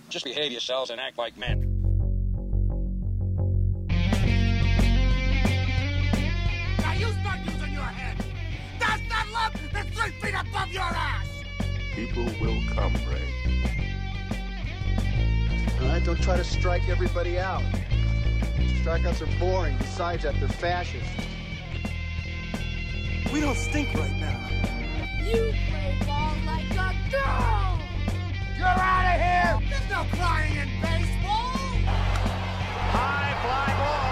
Just behave yourselves and act like men. Now you start using your head. That's that lump that's 3 feet above your ass. People will come, Ray. All right, don't try to strike everybody out. Strikeouts are boring. Besides that, they're fascist. We don't stink right now. You play ball like a girl! You're out of here! There's no crying in baseball! High fly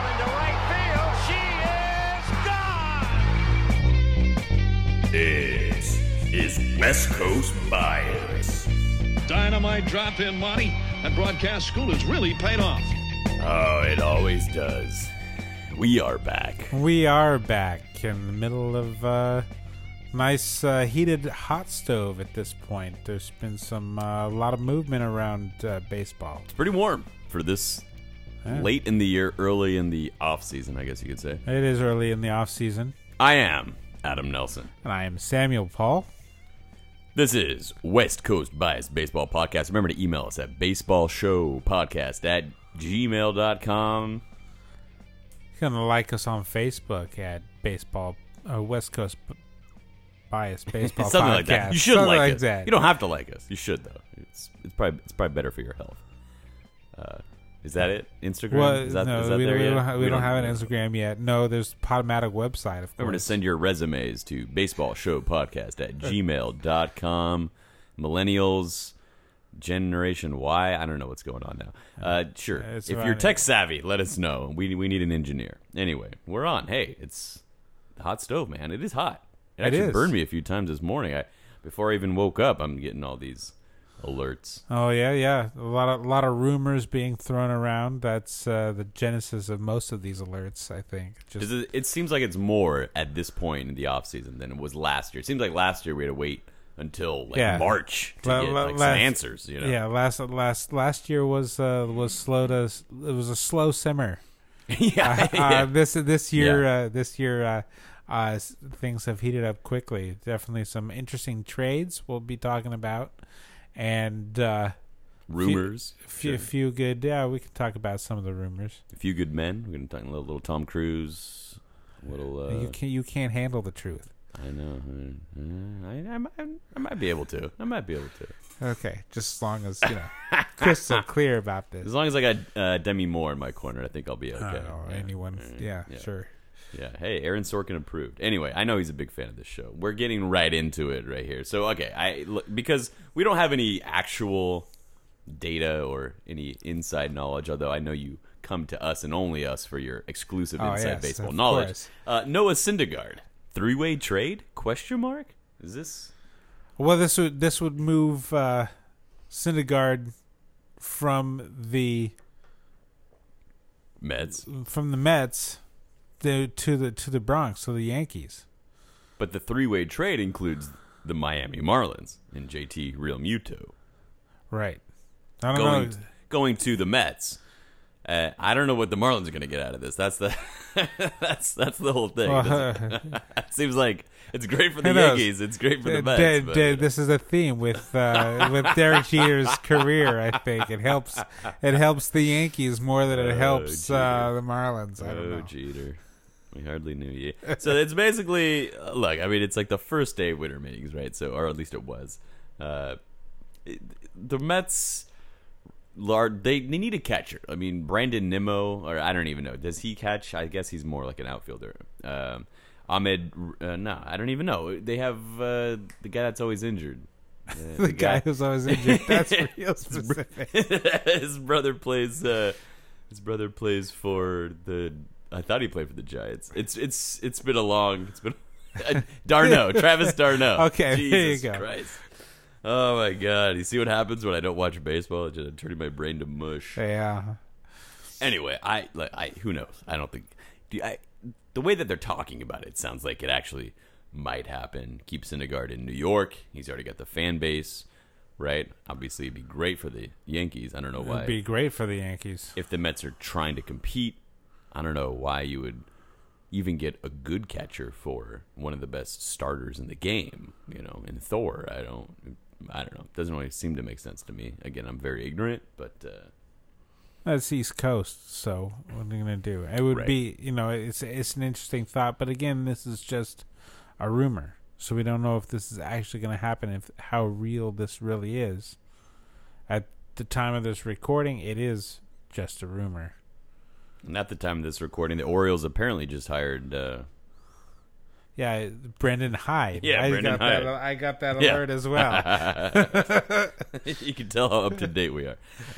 ball into right field. She is gone! This is West Coast Bias. Dynamite drop in, Monty. That broadcast school has really paid off. Oh, it always does. We are back. We are back in the middle of nice heated hot stove at this point. There's been a lot of movement around baseball. It's pretty warm for this late in the year, early in the off season, I guess you could say. It is early in the off season. I am Adam Nelson. And I am Samuel Paul. This is West Coast Bias Baseball Podcast. Remember to email us at baseballshowpodcast@gmail.com. You can like us on Facebook at West Coast Bias Baseball Something Podcast. like that. You should Something like us. that. You don't have to like us. You should though. It's probably better for your health. Is that it? Instagram? Well, is that no, there we yet? don't have an Instagram yet. No, there's Podomatic website, of course. Remember to send your resumes to baseballshowpodcast@gmail.com. Millennials, Generation Y. I don't know what's going on now. Sure. If you're tech savvy, let us know. We need an engineer. Anyway, we're on. Hey, it's the hot stove, man. It is hot. It actually burned me a few times this morning. Before I even woke up, I'm getting all these alerts. Oh yeah. A lot of rumors being thrown around. That's the genesis of most of these alerts, I think. It seems like it's more at this point in the off season than it was last year. It seems like last year we had to wait until March to get some answers. You know? Yeah, last year was slow to. It was a slow simmer. Yeah. This year things have heated up quickly. Definitely some interesting trades we'll be talking about. And rumors. Few good. Yeah, we can talk about some of the rumors. A few good men. We're going to talk a little Tom Cruise. A little. You can't handle the truth. I know. I might be able to. Okay, just as long as crystal clear about this. As long as I got Demi Moore in my corner, I think I'll be okay. Anyone? Yeah, sure. Yeah. Hey, Aaron Sorkin approved. Anyway, I know he's a big fan of this show. We're getting right into it right here. So, okay, because we don't have any actual data or any inside knowledge, although I know you come to us and only us for your exclusive inside baseball knowledge. Noah Syndergaard, 3-way trade? ? Is this? Well, this would move Syndergaard from the Mets. To the Bronx, so the Yankees. But the 3-way trade includes the Miami Marlins and JT Realmuto. Right. I don't know. Going to the Mets. I don't know what the Marlins are going to get out of this. That's the that's the whole thing. It seems like it's great for the Yankees. It's great for the Mets. This is a theme with Derek Jeter's career. I think it helps the Yankees more than it helps the Marlins. I don't know. Jeter. We hardly knew you. So it's basically, look, I mean, it's like the first day of winter meetings, right? So, or at least it was. The Mets, they need a catcher. I mean, Brandon Nimmo, or I don't even know. Does he catch? I guess he's more like an outfielder. Ahmed, no, I don't even know. They have the guy that's always injured. The guy who's always injured. That's real specific. His brother plays for the. I thought he played for the Giants. It's been Darno, Travis Darno. Okay, Jesus there you go. Christ. Oh my God! You see what happens when I don't watch baseball? I'm just turning my brain to mush. Yeah. Anyway, I who knows? I don't think. The way that they're talking about it sounds like it actually might happen. Keep Syndergaard in New York. He's already got the fan base, right? Obviously, it'd be great for the Yankees. I don't know why. It'd be great for the Yankees. If the Mets are trying to compete, I don't know why you would even get a good catcher for one of the best starters in the game. In Thor, I don't know. It doesn't really seem to make sense to me. Again, I'm very ignorant, but that's East Coast, so what are you going to do? It would Right. be, it's an interesting thought, but again, this is just a rumor, so we don't know if this is actually going to happen, if how real this really is. At the time of this recording, it is just a rumor. and at the time of this recording, the Orioles apparently just hired. Yeah, Brendan Hyde. Yeah, Brendan Hyde. I got that Yeah. alert as well. You can tell how up to date we are.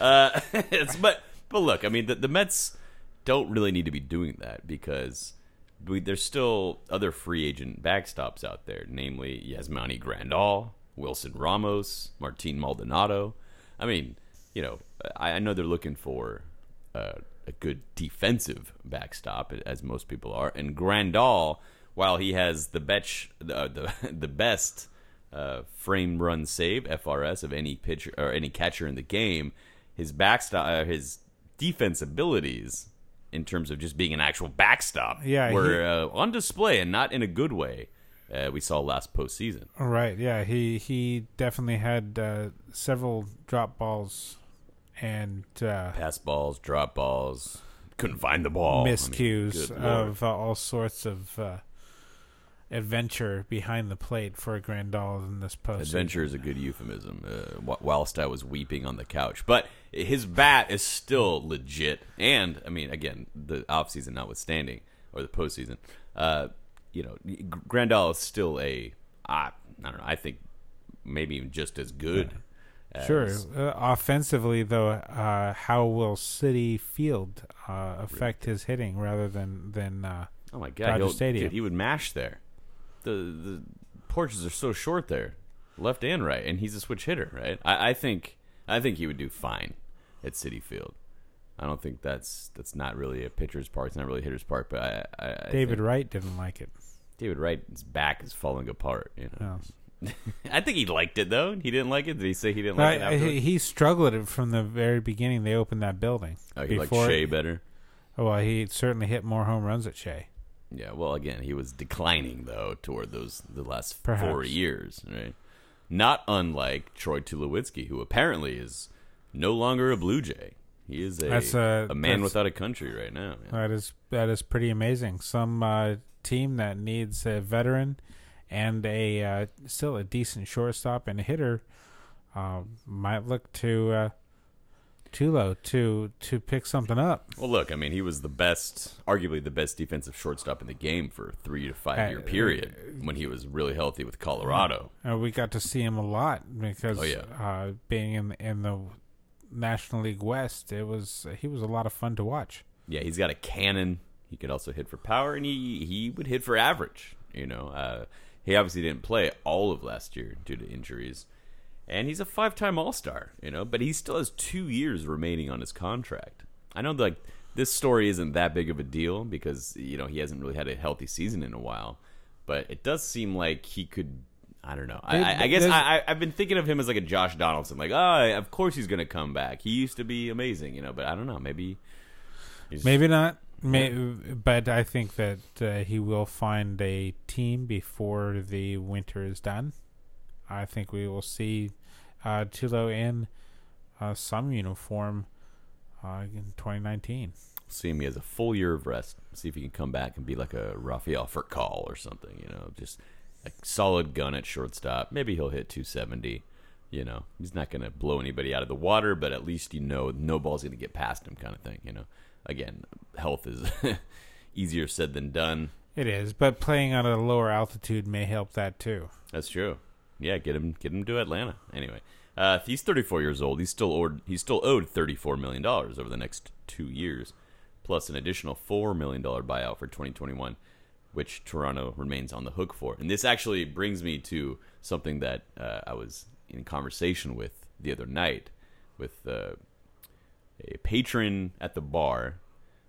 But look, I mean, the Mets don't really need to be doing that because there's still other free agent backstops out there, namely Yasmani Grandal, Wilson Ramos, Martin Maldonado. I mean, I know they're looking for a good defensive backstop, as most people are, and Grandal, while he has the best frame run save (FRS) of any pitcher or any catcher in the game, his backstop, his defense abilities in terms of just being an actual backstop, were on display, and not in a good way. We saw last postseason. Right. Yeah. He definitely had several drop balls and Pass balls, drop balls, couldn't find the ball, miscues good Lord. of all sorts of adventure behind the plate for Grandal in this postseason. Adventure is a good euphemism. Whilst I was weeping on the couch, but his bat is still legit. And I mean, again, the offseason notwithstanding, or the postseason, Grandal is still I don't know. I think maybe even just as good. Sure. Offensively, though, how will Citi Field affect his hitting rather than oh my God, Dodger Stadium? Dude, he would mash there. The porches are so short there, left and right, and he's a switch hitter, right? I think he would do fine at Citi Field. I don't think that's not really a pitcher's park. It's not really a hitter's park, but I David think Wright didn't like it. David Wright's back is falling apart. Oh. I think he liked it though. He didn't like it. Did he say he didn't like it afterwards? He struggled it from the very beginning. They opened that building. Oh, he liked Shea better. Well, he certainly hit more home runs at Shea. Yeah, well, again, he was declining though toward the last Perhaps. 4 years, right? Not unlike Troy Tulowitzki, who apparently is no longer a Blue Jay. He is a man without a country right now. Yeah. That is pretty amazing. Some team that needs a veteran and still a decent shortstop and a hitter might look to Tulo to pick something up. Well, look, I mean, he was arguably the best defensive shortstop in the game for a 3 to 5 year period when he was really healthy with Colorado. We got to see him a lot because being in the National League West, he was a lot of fun to watch. Yeah, he's got a cannon. He could also hit for power, and he would hit for average. He obviously didn't play all of last year due to injuries. And he's a 5-time All-Star, but he still has 2 years remaining on his contract. I know this story isn't that big of a deal because, he hasn't really had a healthy season in a while. But it does seem like he could, I don't know. I guess I've been thinking of him as like a Josh Donaldson. Like, of course he's going to come back. He used to be amazing, but I don't know. Maybe not. But I think that he will find a team before the winter is done. I think we will see Tulo in some uniform in 2019. See him. He has a full year of rest. See if he can come back and be like a Rafael Furcal or something. Just a solid gun at shortstop. Maybe he'll hit 270. He's not going to blow anybody out of the water, but at least no ball's going to get past him, kind of thing. Again, health is easier said than done. It is, but playing at a lower altitude may help that too. That's true. Yeah, get him to Atlanta. Anyway, he's 34 years old. He's still owed $34 million over the next 2 years, plus an additional $4 million buyout for 2021, which Toronto remains on the hook for. And this actually brings me to something that I was in conversation with the other night with a patron at the bar,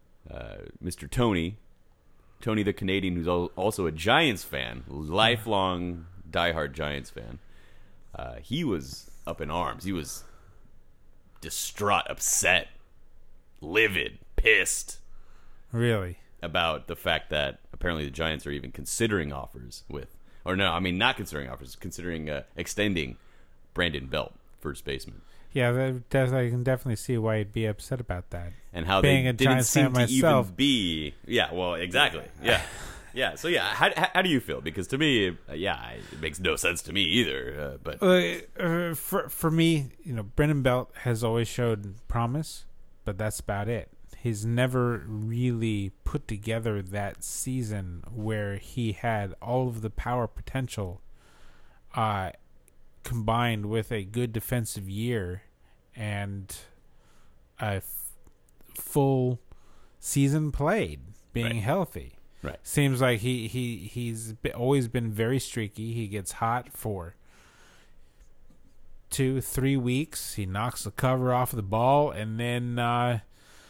Mr. Tony the Canadian, who's also a Giants fan, lifelong diehard Giants fan. He was up in arms. He was distraught, upset, livid, pissed. Really? About the fact that apparently the Giants are even considering offers considering extending Brandon Belt, first baseman. Yeah, I can definitely see why you'd be upset about that. And how Being they a didn't Giants seem fan to myself. even be. Yeah, well, exactly. Yeah. Yeah, so yeah, how do you feel? Because to me, it makes no sense to me either. But for me, Brendan Belt has always showed promise, but that's about it. He's never really put together that season where he had all of the power potential combined with a good defensive year and a full season played, being healthy. Right. Seems like he's always been very streaky. He gets hot for 2-3 weeks. He knocks the cover off the ball, and then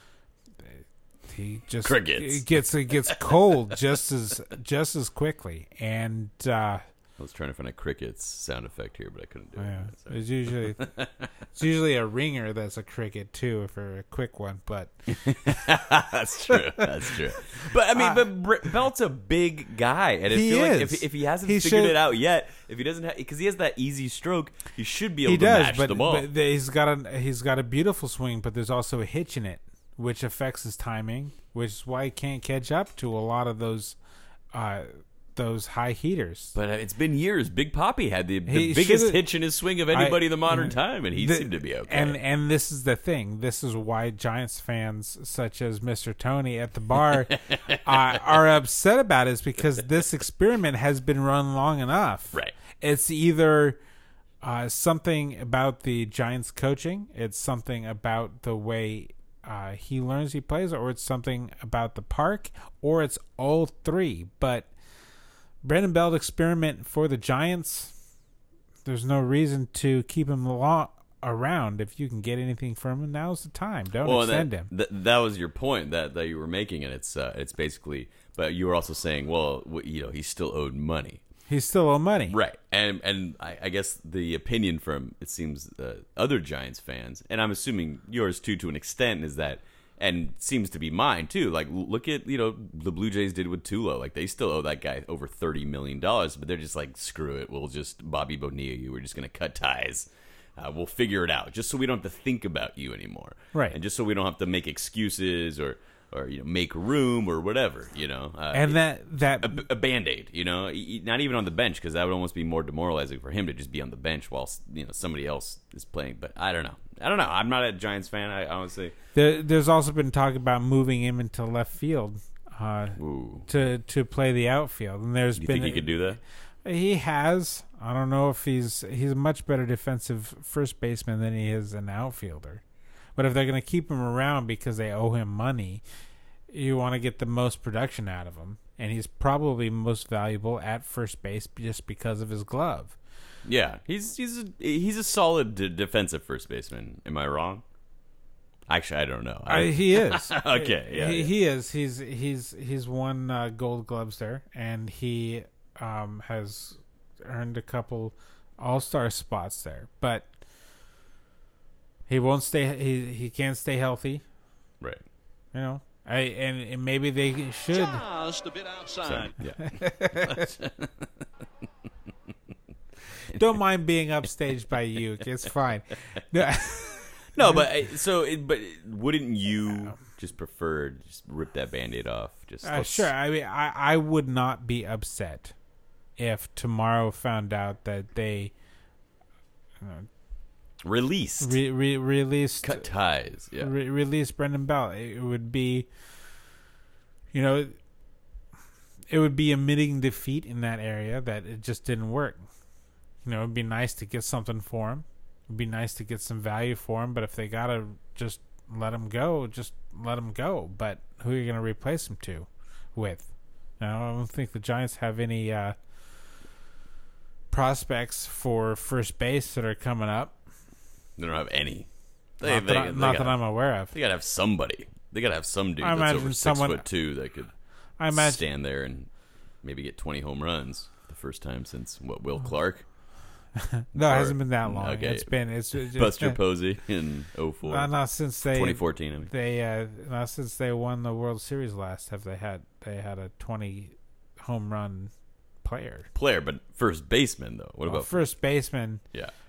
he just Crickets. It gets cold just as quickly. And I was trying to find a crickets sound effect here, but I couldn't do it. it's usually a ringer that's a cricket too for a quick one, but That's true. But I mean, Belt's a big guy, and I feel like if he hasn't figured it out yet, if he doesn't, because he has that easy stroke, he should be able to match the ball. But he's got a beautiful swing, but there's also a hitch in it, which affects his timing, which is why he can't catch up to a lot of those high heaters. But it's been years. Big Papi had the biggest hitch in his swing of anybody in the modern time, and he seemed to be okay. And this is the thing. This is why Giants fans, such as Mr. Tony at the bar, are upset about it, is because this experiment has been run long enough. Right. It's either something about the Giants coaching, it's something about the way he learns, he plays, or it's something about the park, or it's all three. But Brandon Belt experiment for the Giants, there's no reason to keep him around. If you can get anything from him, now's the time. Don't extend him. That was your point that you were making, and it's basically. But you were also saying, well, he's still owed money. He's still owed money, right? And I guess the opinion from, it seems, other Giants fans, and I'm assuming yours too, to an extent, is that. And seems to be mine too. Like, look at the Blue Jays did with Tulo. Like, they still owe that guy over $30 million, but they're just like, screw it. We'll just Bobby Bonilla you. We're just gonna cut ties. We'll figure it out, just so we don't have to think about you anymore, right? And just so we don't have to make excuses or make room or whatever, and that a Band-Aid, not even on the bench, because that would almost be more demoralizing for him to just be on the bench while somebody else is playing. But I don't know. I'm not a Giants fan. I honestly. There's also been talk about moving him into left field to play the outfield, and You think he could do that? He has. I don't know if he's a much better defensive first baseman than he is an outfielder. But if they're going to keep him around because they owe him money, you want to get the most production out of him. And he's probably most valuable at first base just because of his glove. Yeah, he's a solid defensive first baseman. Am I wrong? Actually, I don't know. He is. Okay, yeah, he is. He's won Gold Gloves there, and he has earned a couple All-Star spots there. But he won't stay. He can't stay healthy, right? And maybe they should just a bit outside. So, yeah. Don't mind being upstaged by you. It's fine. No, but wouldn't you just prefer just rip that Band-Aid off? Sure. I mean, I would not be upset if tomorrow found out that they released cut ties. Yeah, released Brendan Belt. It would be, it would be admitting defeat in that area that it just didn't work. It'd be nice to get something for him. It'd be nice to get some value for him. But if they gotta just let him go, just let him go. But who are you gonna replace him with? Now, I don't think the Giants have any prospects for first base that are coming up. They don't have any. Not that I'm aware of. They gotta have somebody. They gotta have some dude that's over 6'2" that could stand there and maybe get 20 home runs the first time since Will Clark. No, it hasn't been that long. Okay. It's Buster Posey in 2004. Not since 2014. I mean. Not since they won the World Series last have they had a 20 home run player. But first baseman though. What about first baseman? Yeah.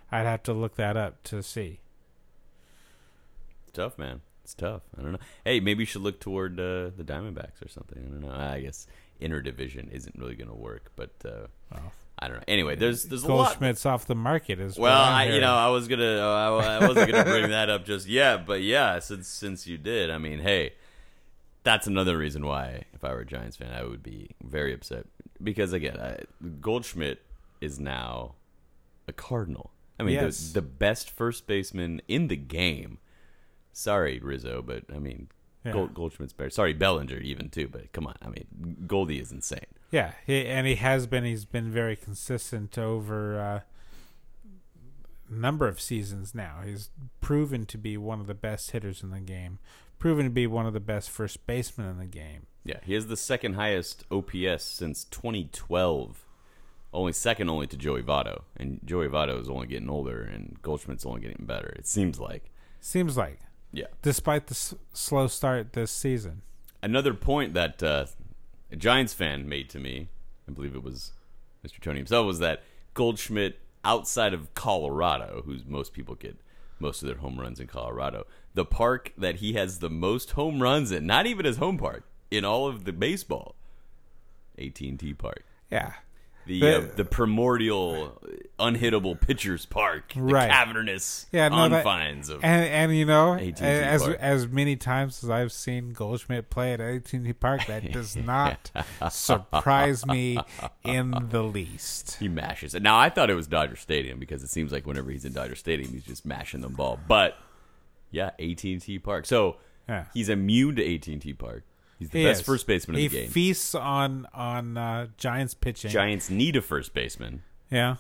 I'd have to look that up to see. Tough, man. It's tough. I don't know. Hey, maybe you should look toward the Diamondbacks or something. I don't know. I guess interdivision isn't really going to work, but I don't know. Anyway, there's a lot. Goldschmidt's off the market as well. I wasn't gonna bring that up just yet, but yeah, since you did, I mean, hey, that's another reason why if I were a Giants fan, I would be very upset because again, Goldschmidt is now a Cardinal. I mean, yes. the best first baseman in the game. Sorry, Rizzo, but I mean, Goldschmidt's better. Sorry, Bellinger even too, but come on. I mean, Goldie is insane. Yeah, he's been very consistent over a number of seasons now. He's proven to be one of the best hitters in the game, proven to be one of the best first basemen in the game. Yeah, he has the second highest OPS since 2012. Second only to Joey Votto, and Joey Votto is only getting older, and Goldschmidt's only getting better. It seems like. Yeah. Despite the slow start this season. Another point that a Giants fan made to me, I believe it was Mr. Tony himself, was that Goldschmidt, outside of Colorado, who's most people get most of their home runs in Colorado, the park that he has the most home runs in, not even his home park, in all of the baseball, AT&T Park. Yeah. The primordial, unhittable pitcher's park, the cavernous confines of and you know, AT&T as many times as I've seen Goldschmidt play at AT&T Park, that does not surprise me in the least. He mashes it. Now, I thought it was Dodger Stadium because it seems like whenever he's in Dodger Stadium, he's just mashing the ball. But, yeah, AT&T Park. So, he's immune to AT&T Park. He's the best first baseman in the game. He feasts on Giants pitching. Giants need a first baseman. Yeah.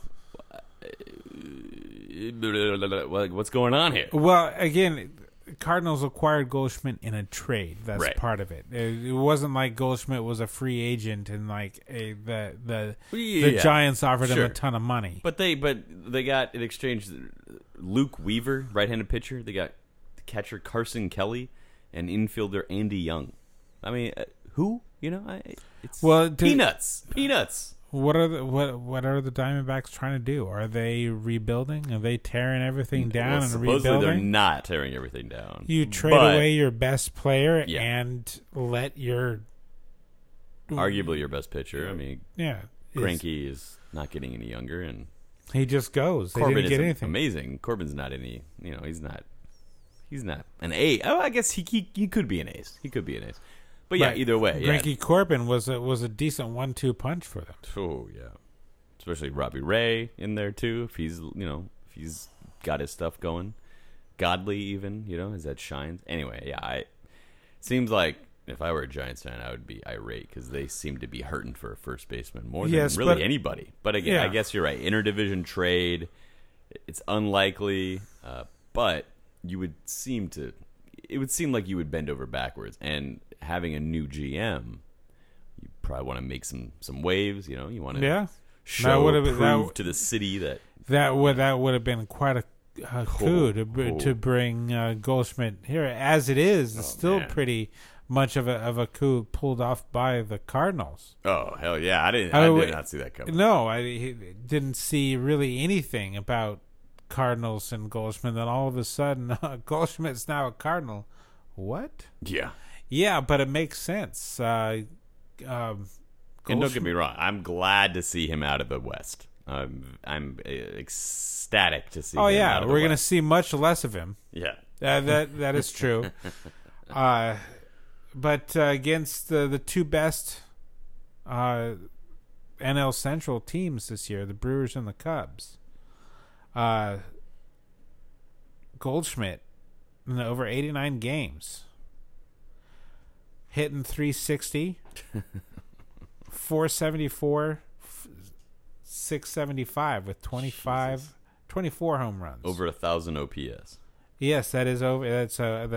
What's going on here? Well, again, Cardinals acquired Goldschmidt in a trade. That's part of it. It wasn't like Goldschmidt was a free agent and like the Giants offered him a ton of money. But they got in exchange Luke Weaver, right-handed pitcher. They got catcher Carson Kelly and infielder Andy Young. I mean, who? You know, it's peanuts. Peanuts. What are the Diamondbacks trying to do? Are they rebuilding? Are they tearing everything down and rebuilding? Supposedly they're not tearing everything down. You trade away your best player and let your arguably your best pitcher. I mean, Greinke is not getting any younger, and he just goes. They Corbin didn't get is anything. Amazing. Corbin's not any. You know, he's not an ace. Oh, I guess he could be an ace. He could be an ace. But yeah, either way, Greinke Corbin was a decent 1-2 punch for them. Oh yeah, especially Robbie Ray in there too. If he's got his stuff going, Godley even as that shines. Anyway, yeah, seems like if I were a Giants fan, I would be irate because they seem to be hurting for a first baseman more than really anybody. But again, I guess you're right. Interdivision trade, it's unlikely, but you would seem to. It would seem like you would bend over backwards, and having a new GM, you probably want to make some waves. You want to prove to the city that would have been quite a coup to bring Goldschmidt here. As it is, it's still pretty much of a coup pulled off by the Cardinals. Oh hell yeah! I did not see that coming. No, I didn't see really anything about Cardinals and Goldschmidt. Then all of a sudden, Goldschmidt's now a Cardinal. What? Yeah, but it makes sense. And don't get me wrong, I'm glad to see him out of the West. I'm ecstatic to see. Oh him yeah, out of the we're going to West. see much less of him. Yeah, that is true. But against the two best NL Central teams this year, the Brewers and the Cubs, Goldschmidt in over 89 games, hitting .360, 474, 675 with 24 home runs, over 1,000 OPS. Yes, that is over. That's a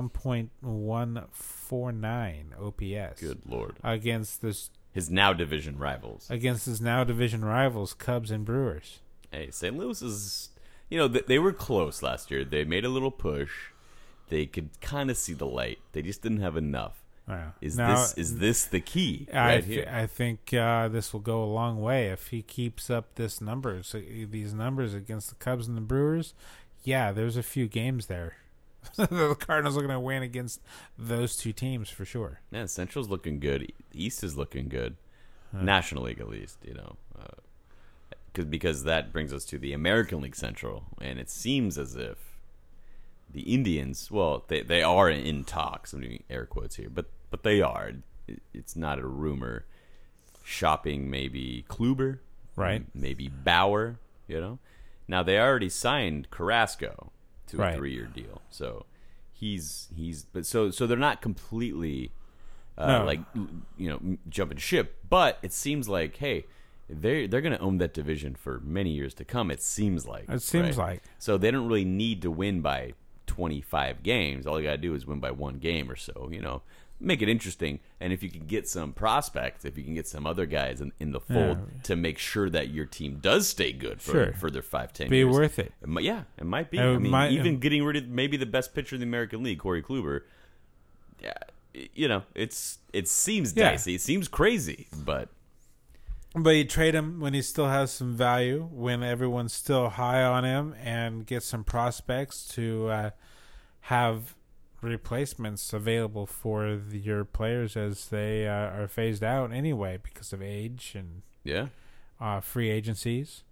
1.149 OPS. Good Lord! Against his now division rivals. Cubs and Brewers. Hey, St. Louis is. They were close last year. They made a little push. They could kind of see the light. They just didn't have enough. Yeah. Is Now, this the key here? I think this will go a long way if he keeps up these numbers against the Cubs and the Brewers. Yeah, there's a few games there. The Cardinals are going to win against those two teams for sure. Yeah, Central's looking good. East is looking good. National League, at least, because that brings us to the American League Central, and it seems as if the Indians, well, they are in talks. I'm doing air quotes here, but they are. It's not a rumor. Shopping maybe Kluber, right? Maybe Bauer. Now they already signed Carrasco to a Right. 3-year deal, so but so they're not completely No. jumping ship. But it seems like, hey, they're going to own that division for many years to come. It seems like. So they don't really need to win by 25 games. All you got to do is win by one game or so, make it interesting. And if you can get some prospects, if you can get some other guys in the fold to make sure that your team does stay good for their 5-10 years. Be worth it. It might be. It Getting rid of maybe the best pitcher in the American League, Corey Kluber. Yeah, it seems dicey. It seems crazy, but you trade him when he still has some value, when everyone's still high on him, and get some prospects to have replacements available for your players as they are phased out anyway because of age and free agencies.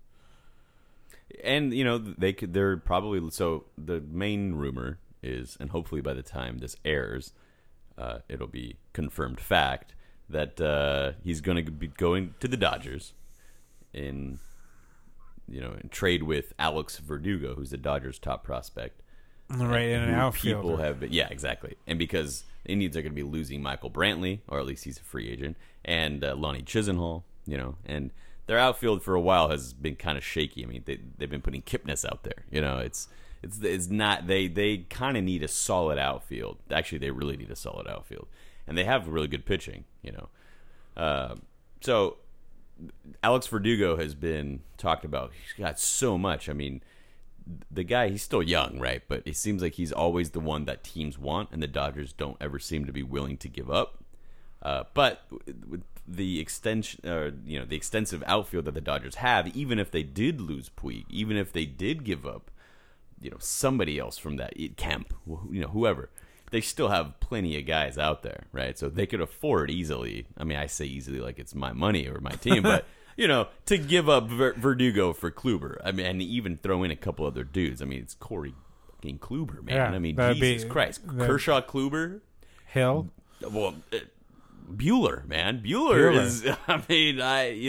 And they're probably, so the main rumor is, and hopefully by the time this airs, it'll be confirmed fact that he's going to be going to the Dodgers in trade with Alex Verdugo, who's the Dodgers' top prospect. Right, in an outfielder. People have been, exactly. And because the Indians are going to be losing Michael Brantley, or at least he's a free agent, and Lonnie Chisenhall, and their outfield for a while has been kind of shaky. I mean, they've been putting Kipnis out there. It's not, they kind of need a solid outfield. Actually, they really need a solid outfield, and they have really good pitching. So Alex Verdugo has been talked about. He's got so much. I mean, the guy, he's still young, right? But it seems like he's always the one that teams want, and the Dodgers don't ever seem to be willing to give up. But with the extension, the extensive outfield that the Dodgers have, even if they did lose Puig, even if they did give up, somebody else from that Kemp, whoever, they still have plenty of guys out there, right? So they could afford easily. I mean, I say easily like it's my money or my team, but to give up Verdugo for Kluber. I mean, and even throw in a couple other dudes. I mean, it's Corey fucking Kluber, man. Yeah, I mean, Jesus Christ. Kershaw, Kluber. Hill. Well, Bueller, man. Bueller is, I mean,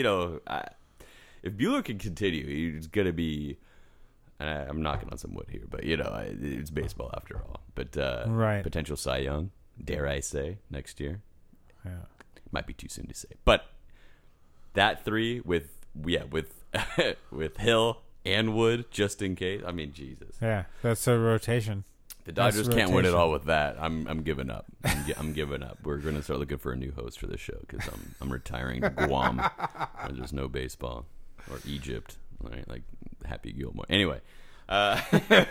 if Bueller can continue, he's going to be, I'm knocking on some wood here, but, it's baseball after all. But potential Cy Young, dare I say, next year. Yeah. Might be too soon to say. But that three with Hill and Wood, just in case. I mean, Jesus. Yeah, that's a rotation. The Dodgers can't win it all with that. I'm giving up. I'm giving up. We're going to start looking for a new host for this show because I'm retiring to Guam where there's no baseball, or Egypt, right? Like Happy Gilmore. Anyway, was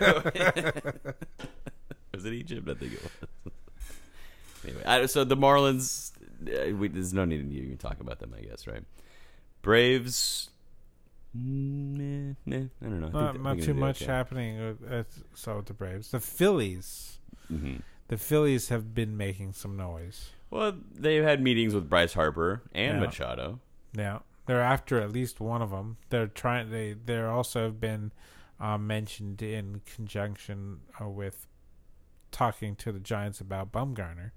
it Egypt? I think it was. Anyway, so the Marlins. There's no need to even talk about them, I guess, right? Braves. I don't know. Not too much happening with the Braves. The Phillies. Mm-hmm. The Phillies have been making some noise. Well, they've had meetings with Bryce Harper and Machado. Yeah, they're after at least one of them. They're trying. They're also have been mentioned in conjunction with talking to the Giants about Bumgarner.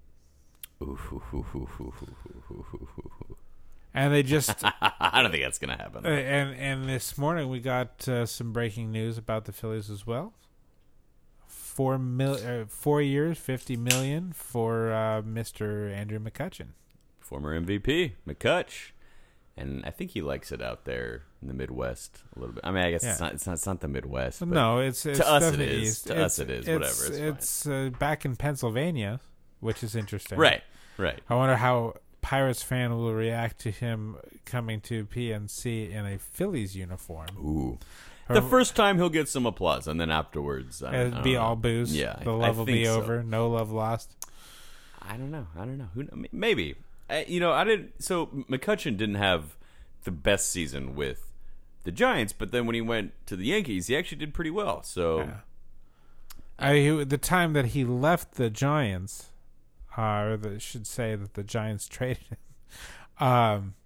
And they just I don't think that's going to happen. And this morning we got some breaking news about the Phillies as well. 4 years, $50 million for Mr. Andrew McCutchen, former MVP McCutch, and I think he likes it out there in the Midwest a little bit. I mean, I guess it's not the Midwest. But no, it's to us it is. East. To us it is. Whatever. It's back in Pennsylvania, which is interesting. Right. I wonder how Pirates fan will react to him coming to PNC in a Phillies uniform. Ooh. The first time he'll get some applause, and then afterwards... It'll be all booze. Yeah. The love will be over. No love lost. I don't know. Who? Maybe. I didn't. So McCutchen didn't have the best season with the Giants, but then when he went to the Yankees, he actually did pretty well. So, the time that he left the Giants, should say that the Giants traded him.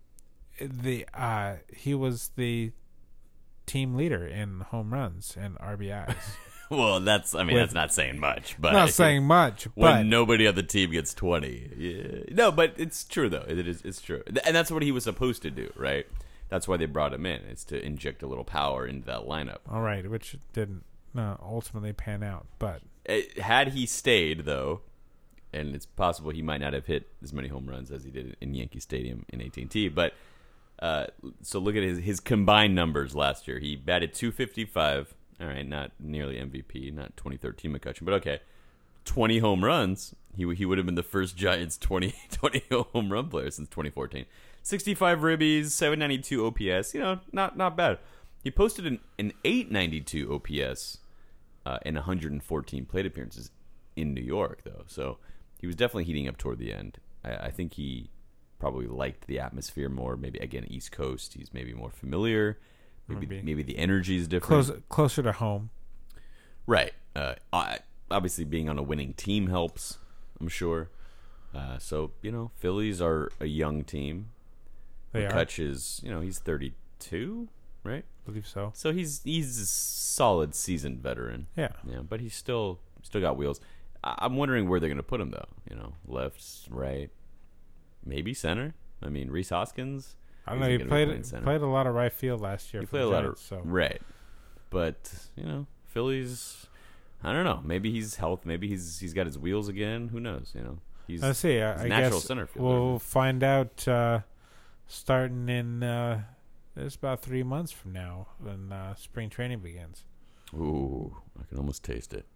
He was the team leader in home runs and RBIs. Well, that's not saying much. But not saying much. When nobody on the team gets 20. Yeah. No, but it's true, though. It's true. And that's what he was supposed to do, right? That's why they brought him in, is to inject a little power into that lineup. All right, which didn't ultimately pan out. But had he stayed, though, and it's possible he might not have hit as many home runs as he did in Yankee Stadium in AT&T. But so look at his combined numbers last year. He batted .255. All right, not nearly MVP, not 2013 McCutchen, but okay. 20 home runs. He would have been the first Giants 20 home run player since 2014. 65 ribbies, 792 OPS. Not bad. He posted an 892 OPS in 114 plate appearances in New York, though. So he was definitely heating up toward the end. I think he probably liked the atmosphere more. Maybe, again, East Coast. He's maybe more familiar. Maybe the energy is different. Closer to home. Right. Obviously, being on a winning team helps, I'm sure. So, Phillies are a young team. They McCutch is, he's 32, right? I believe so. So he's a solid seasoned veteran. Yeah. Yeah, but he's still got wheels. I'm wondering where they're going to put him, though. Left, right, maybe center. I mean, Rhys Hoskins. I don't know. He played a lot of right field last year. He played a lot of right, but Phillies. I don't know. Maybe he's health. Maybe he's got his wheels again. Who knows? He's I see. I natural guess center fielder. We'll find out starting in it's about 3 months from now when spring training begins. Ooh, I can almost taste it.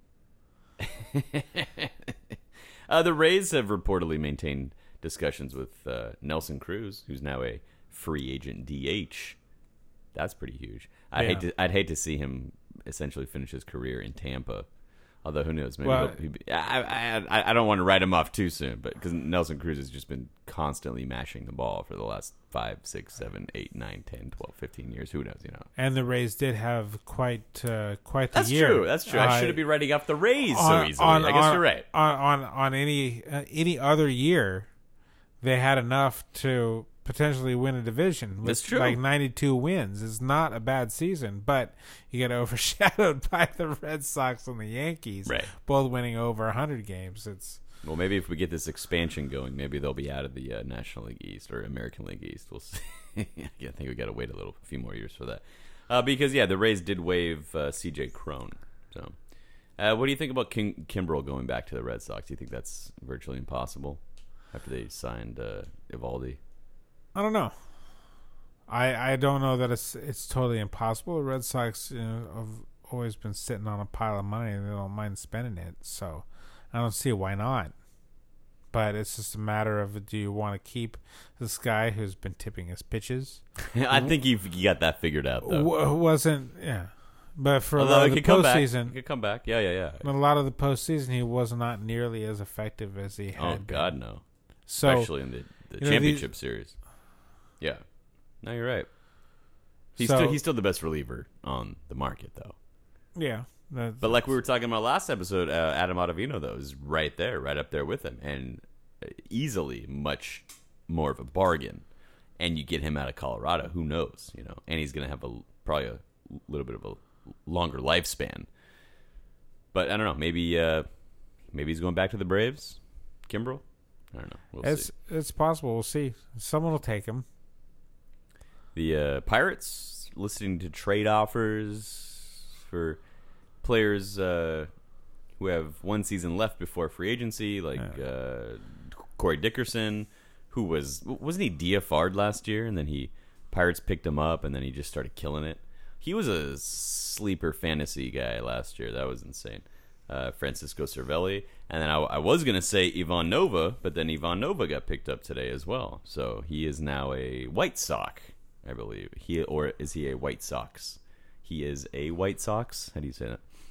The Rays have reportedly maintained discussions with Nelson Cruz, who's now a free agent DH. That's pretty huge. I'd hate to see him essentially finish his career in Tampa. Although who knows? Maybe I don't want to write him off too soon, but because Nelson Cruz has just been constantly mashing the ball for the last 5, 6, 7, 8, 9, 10, 12, 15 years. Who knows? And the Rays did have quite the That's year. True. That's true. I shouldn't be writing off the Rays so easily. I guess you're right. On any other year, they had enough to potentially win a division. That's true. Like 92 wins. It's not a bad season, but you get overshadowed by the Red Sox and the Yankees, right, both winning over 100 games. Well, maybe if we get this expansion going, maybe they'll be out of the National League East or American League East. We'll see. I think we got to wait a few more years for that. Because the Rays did waive C.J. Cron. So, what do you think about Kimbrel going back to the Red Sox? Do you think that's virtually impossible after they signed Eovaldi? I don't know. I don't know that it's totally impossible. The Red Sox have always been sitting on a pile of money and they don't mind spending it. So I don't see why not. But it's just a matter of, do you want to keep this guy who's been tipping his pitches? I think you got that figured out, though. But for a lot of the postseason, he could come back. Yeah. But a lot of the postseason, he was not nearly as effective as he had. Oh God, no. So, especially in the championship series. Yeah, no, you're right. He's still the best reliever on the market, though. Yeah, but like we were talking about last episode, Adam Ottavino though is right up there with him, and easily much more of a bargain. And you get him out of Colorado, who knows, And he's going to have probably a little bit of a longer lifespan. But I don't know. Maybe he's going back to the Braves. Kimbrel? I don't know. We'll see. It's possible. We'll see. Someone will take him. The Pirates listening to trade offers for players who have one season left before free agency, like Corey Dickerson, who wasn't he DFR'd last year, and then Pirates picked him up, and then he just started killing it. He was a sleeper fantasy guy last year. That was insane. Francisco Cervelli, and then I was going to say Ivan Nova, but then Ivan Nova got picked up today as well. So he is now a White Sox, I believe. Or is he a White Sox? He is a White Sox? How do you say that?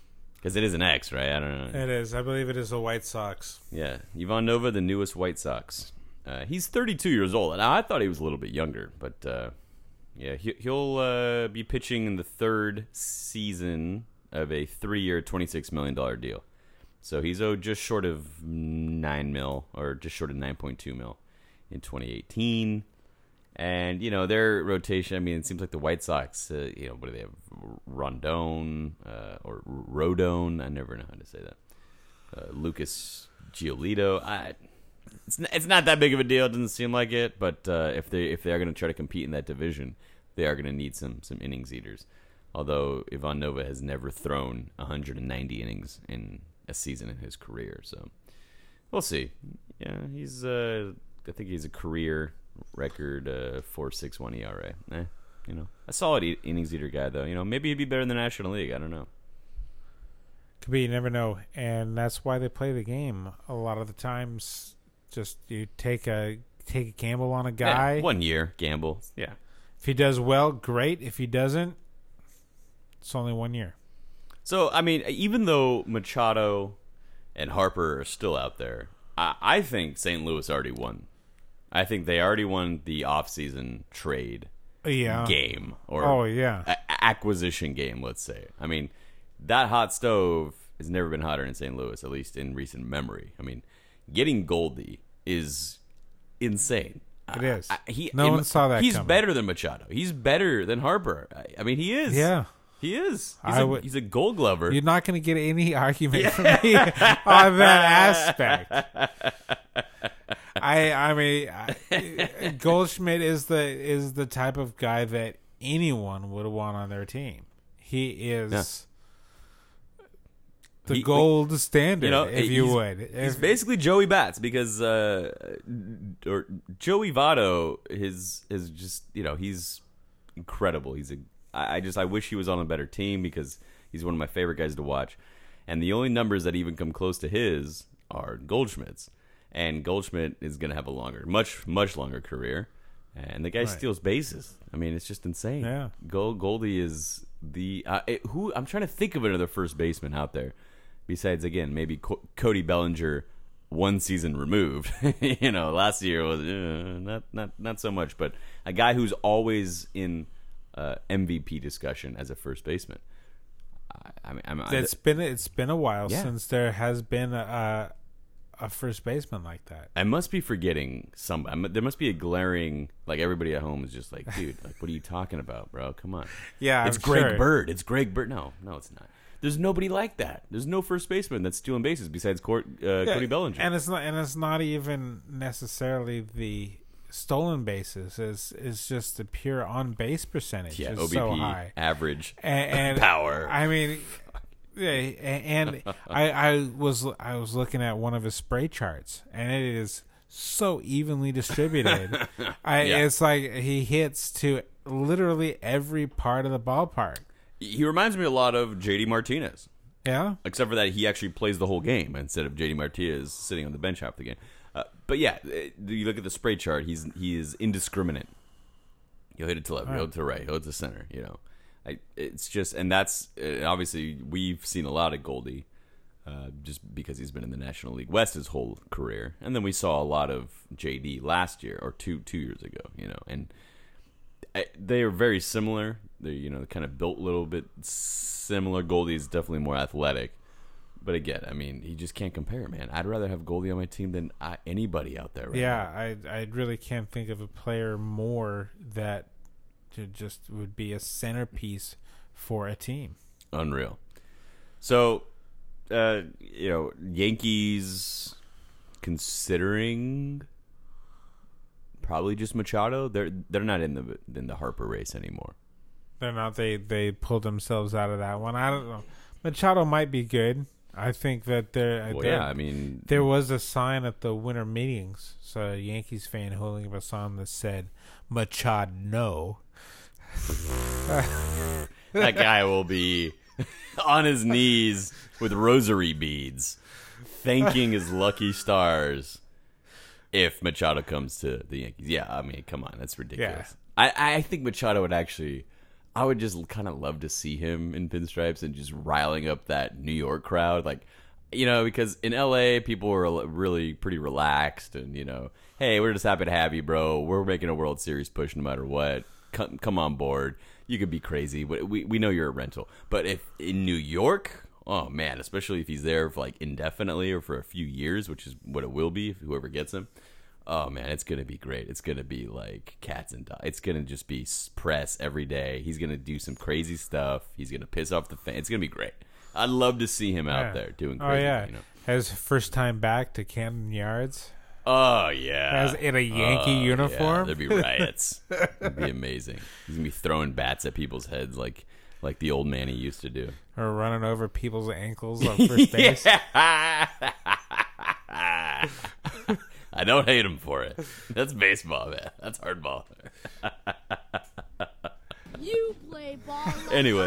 Because it is an X, right? I don't know. It is. I believe it is the White Sox. Yeah, Ivan Nova, the newest White Sox. He's 32 years old. Now, I thought he was a little bit younger, but yeah, he'll be pitching in the third season of a 3-year, $26 million deal. So he's owed just short of $9 million, or just short of $9.2 million in 2018. And, their rotation, I mean, it seems like the White Sox, what do they have? Rondon, or Rodon, I never know how to say that. Lucas Giolito. It's not that big of a deal. It doesn't seem like it, but if they are going to try to compete in that division, they are going to need some innings eaters. Although Ivan Nova has never thrown 190 innings in a season in his career, so we'll see. Yeah, he's I think he's a career record 4.61 ERA. A solid innings eater guy though. Maybe he'd be better in the National League. I don't know. Could be, you never know, and that's why they play the game. A lot of the times, just you take a gamble on a guy. 1 year gamble. Yeah. If he does well, great. If he doesn't, it's only 1 year. So, I mean, even though Machado and Harper are still out there, I think St. Louis already won. I think they already won the offseason trade game. Or acquisition game, let's say. I mean, that hot stove has never been hotter in St. Louis, at least in recent memory. I mean, getting Goldie is insane. It is. No one saw that He's coming. better than Machado. He's better than Harper. I mean, he is. Yeah. He is. He's a Gold Glover. You're not going to get any argument from me on that aspect. I mean, Goldschmidt is the type of guy that anyone would want on their team. He is the gold standard, if you would. He's basically Joey Bats because, or Joey Votto is just, he's incredible. I wish he was on a better team because he's one of my favorite guys to watch. And the only numbers that even come close to his are Goldschmidt's. And Goldschmidt is going to have a much longer career. And the guy steals bases. I mean, it's just insane. Yeah. Goldie is the I'm trying to think of another first baseman out there besides, again, maybe Cody Bellinger, 1 season removed. Last year was not so much, but a guy who's always in MVP discussion as a first baseman. It's been a while since there has been a first baseman like that. I must be forgetting there must be a glaring, like, everybody at home is just like, dude, like, what are you talking about, bro? Come on. Yeah, it's Greg Bird. It's Greg Bird. No, it's not. There's nobody like that. There's no first baseman that's stealing bases besides Cody Bellinger. And it's not even necessarily the stolen bases. It's just the pure on base percentage. Yeah, is OBP, so high. average, and power. I mean, and I was looking at one of his spray charts, and it is so evenly distributed. It's like he hits to literally every part of the ballpark. He reminds me a lot of JD Martinez. Yeah. Except for that he actually plays the whole game instead of JD Martinez sitting on the bench half the game. But yeah, you look at the spray chart, he is indiscriminate. He'll hit it to left, he'll hit it to right, he'll hit it to center, It's just, and that's, obviously, we've seen a lot of Goldie just because he's been in the National League West his whole career. And then we saw a lot of JD last year, or two years ago, and they are very similar. They're, kind of built a little bit similar. Goldie is definitely more athletic. But again, I mean, you just can't compare, man. I'd rather have Goldie on my team than anybody out there right now. I really can't think of a player more that just would be a centerpiece for a team. Unreal. So, Yankees considering probably just Machado. They're not in the Harper race anymore. They're not. They pulled themselves out of that one. I don't know. Machado might be good. I think that there was a sign at the winter meetings. So a Yankees fan holding up a sign that said "Machado no." That guy will be on his knees with rosary beads, thanking his lucky stars if Machado comes to the Yankees. Yeah, I mean, come on, that's ridiculous. Yeah. I think Machado would actually. I would just kind of love to see him in pinstripes and just riling up that New York crowd. Like, you know, because in LA, people were really pretty relaxed and, you know, hey, we're just happy to have you, bro. We're making a World Series push no matter what. Come on board. You could be crazy, but we know you're a rental. But if in New York, oh man, especially if he's there for like indefinitely or for a few years, which is what it will be if whoever gets him. Oh man, it's gonna be great. It's gonna be like cats and dogs. It's gonna just be press every day. He's gonna do some crazy stuff. He's gonna piss off the fans. It's gonna be great. I'd love to see him out there doing crazy. Oh yeah, you know. His first time back to Camden Yards. Oh yeah, As in a Yankee uniform. Yeah, there'd be riots. It'd be amazing. He's gonna be throwing bats at people's heads like the old man he used to do, or running over people's ankles on first base. I don't hate him for it. That's baseball, man. That's hardball. You play ball like Anyway,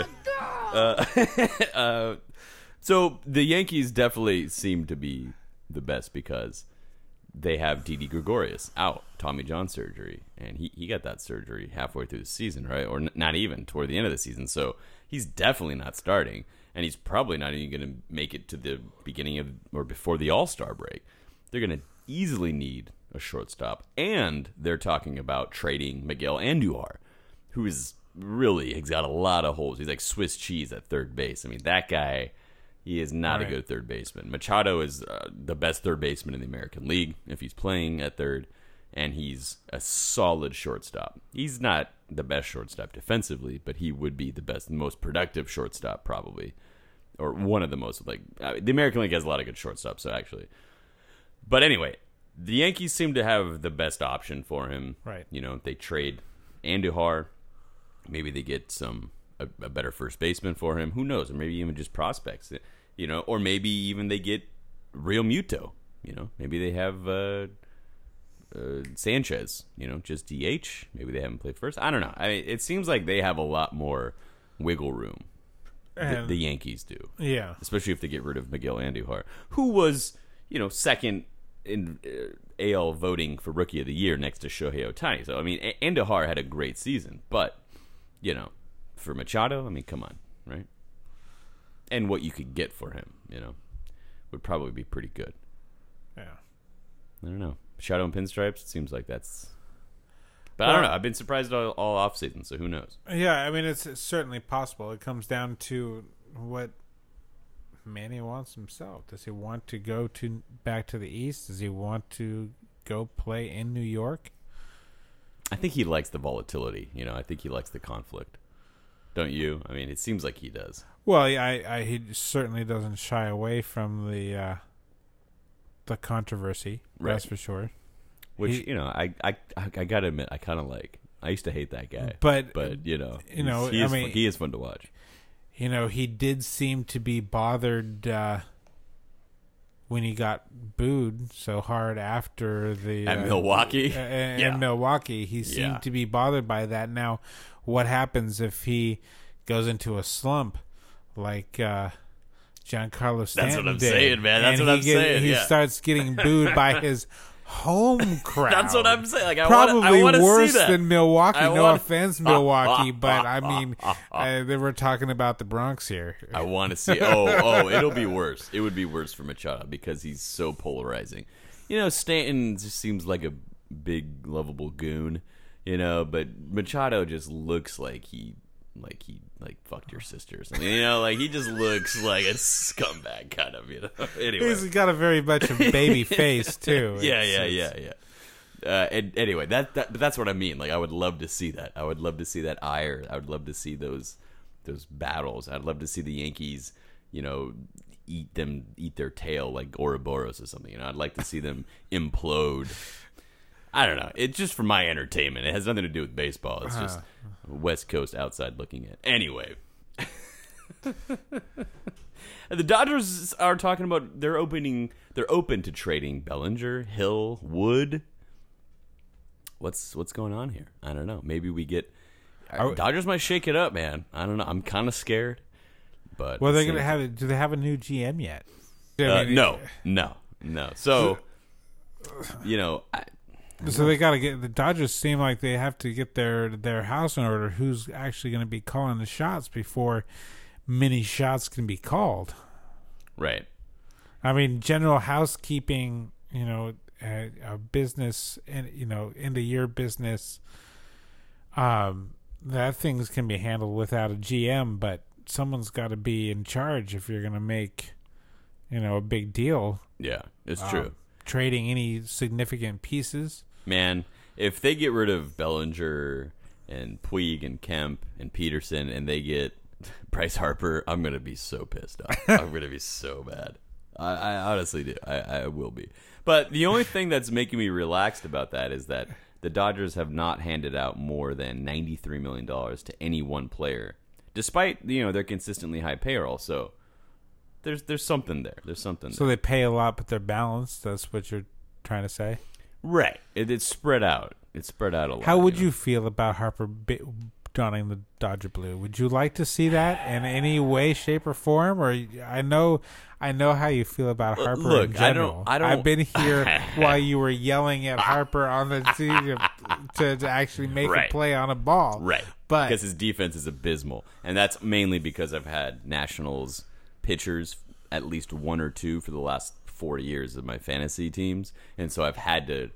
a girl. so the Yankees definitely seem to be the best because they have Didi Gregorius out, Tommy John surgery, and he got that surgery halfway through the season, right? Or not even toward the end of the season. So he's definitely not starting, and he's probably not even going to make it to the beginning of or before the All-Star break. They're going to easily need a shortstop, and they're talking about trading Miguel Andujar, who is really, he's got a lot of holes. He's like Swiss cheese at third base. I mean, that guy, he is not a good third baseman. Machado is the best third baseman in the American League if he's playing at third, and he's a solid shortstop. He's not the best shortstop defensively, but he would be the best, most productive shortstop probably, or one of the most. Like the American League has a lot of good shortstops, so actually. But anyway, the Yankees seem to have the best option for him. Right. You know, they trade Andujar. Maybe they get a better first baseman for him. Who knows? Or maybe even just prospects. You know, or maybe even they get Real Muto. You know, maybe they have Sanchez. You know, just DH. Maybe they haven't played first. I don't know. I mean, it seems like they have a lot more wiggle room. The Yankees do. Yeah. Especially if they get rid of Miguel Andujar, who was, you know, second in AL voting for Rookie of the Year next to Shohei Ohtani. So, I mean, Andujar had a great season. But, you know, for Machado, I mean, come on, right? And what you could get for him, you know, would probably be pretty good. Yeah. I don't know. Machado and pinstripes, it seems like that's... But I don't know. I've been surprised all offseason, so who knows? Yeah, I mean, it's certainly possible. It comes down to what Manny wants himself. Does he want to go back to the East? Does he want to go play in New York? I think he likes the volatility. You know, I think he likes the conflict. Don't you? I mean, it seems like he does. Well, he certainly doesn't shy away from the controversy. Right. That's for sure. Which, you know, I gotta admit, I kind of like. I used to hate that guy, but you know, he is fun to watch. You know, he did seem to be bothered when he got booed so hard after the at Milwaukee. In Milwaukee, he seemed to be bothered by that. Now, what happens if he goes into a slump like Giancarlo Stanton That's what I'm did, saying, man. That's what I'm saying. He starts getting booed by his home crowd. That's what I'm saying. Like, Probably I want to worse see that. than Milwaukee. No offense, Milwaukee, but I mean, they were talking about the Bronx here. I want to see. Oh, it'll be worse. It would be worse for Machado because he's so polarizing. You know, Stanton just seems like a big, lovable goon. You know, but Machado just looks like he fucked your sister or something. You know, like he just looks like a scumbag kind of, you know. Anyway. He's got a very much a baby face too. Yeah. And anyway, that's what I mean. Like, I would love to see that. I would love to see that ire. I would love to see those battles. I'd love to see the Yankees, you know, eat their tail like Ouroboros or something. You know, I'd like to see them implode. I don't know. It's just for my entertainment. It has nothing to do with baseball. It's just West Coast outside looking in. Anyway. The Dodgers are talking about they're open to trading Bellinger, Hill, Wood. What's going on here? I don't know. Maybe we get Dodgers might shake it up, man. I don't know. I'm kind of scared. But well, they're going to have do they have a new GM yet? No. So, you know, So they got to get the Dodgers. Seem like they have to get their house in order. Who's actually going to be calling the shots before many shots can be called? Right. I mean, general housekeeping. A business, and end of year business. That things can be handled without a GM, but someone's got to be in charge if you're going to make, a big deal. Yeah, it's true. Trading any significant pieces. Man, if they get rid of Bellinger and Puig and Kemp and Peterson and they get Bryce Harper, I'm going to be so pissed off. I'm going to be so bad. I honestly do. I will be. But the only thing that's making me relaxed about that is that the Dodgers have not handed out more than $93 million to any one player, despite their consistently high payroll. So there's something there. There's something there. So they pay a lot, but they're balanced. That's what you're trying to say, right? It's spread out. It's spread out a lot. How would you feel about Harper donning the Dodger blue? Would you like to see that in any way, shape, or form? Or I know how you feel about Harper in general. I've been here while you were yelling at Harper on the team to actually make a play on a ball. Right. But because his defense is abysmal. And that's mainly because I've had Nationals pitchers, at least one or two, for the last 4 years of my fantasy teams. And so I've had to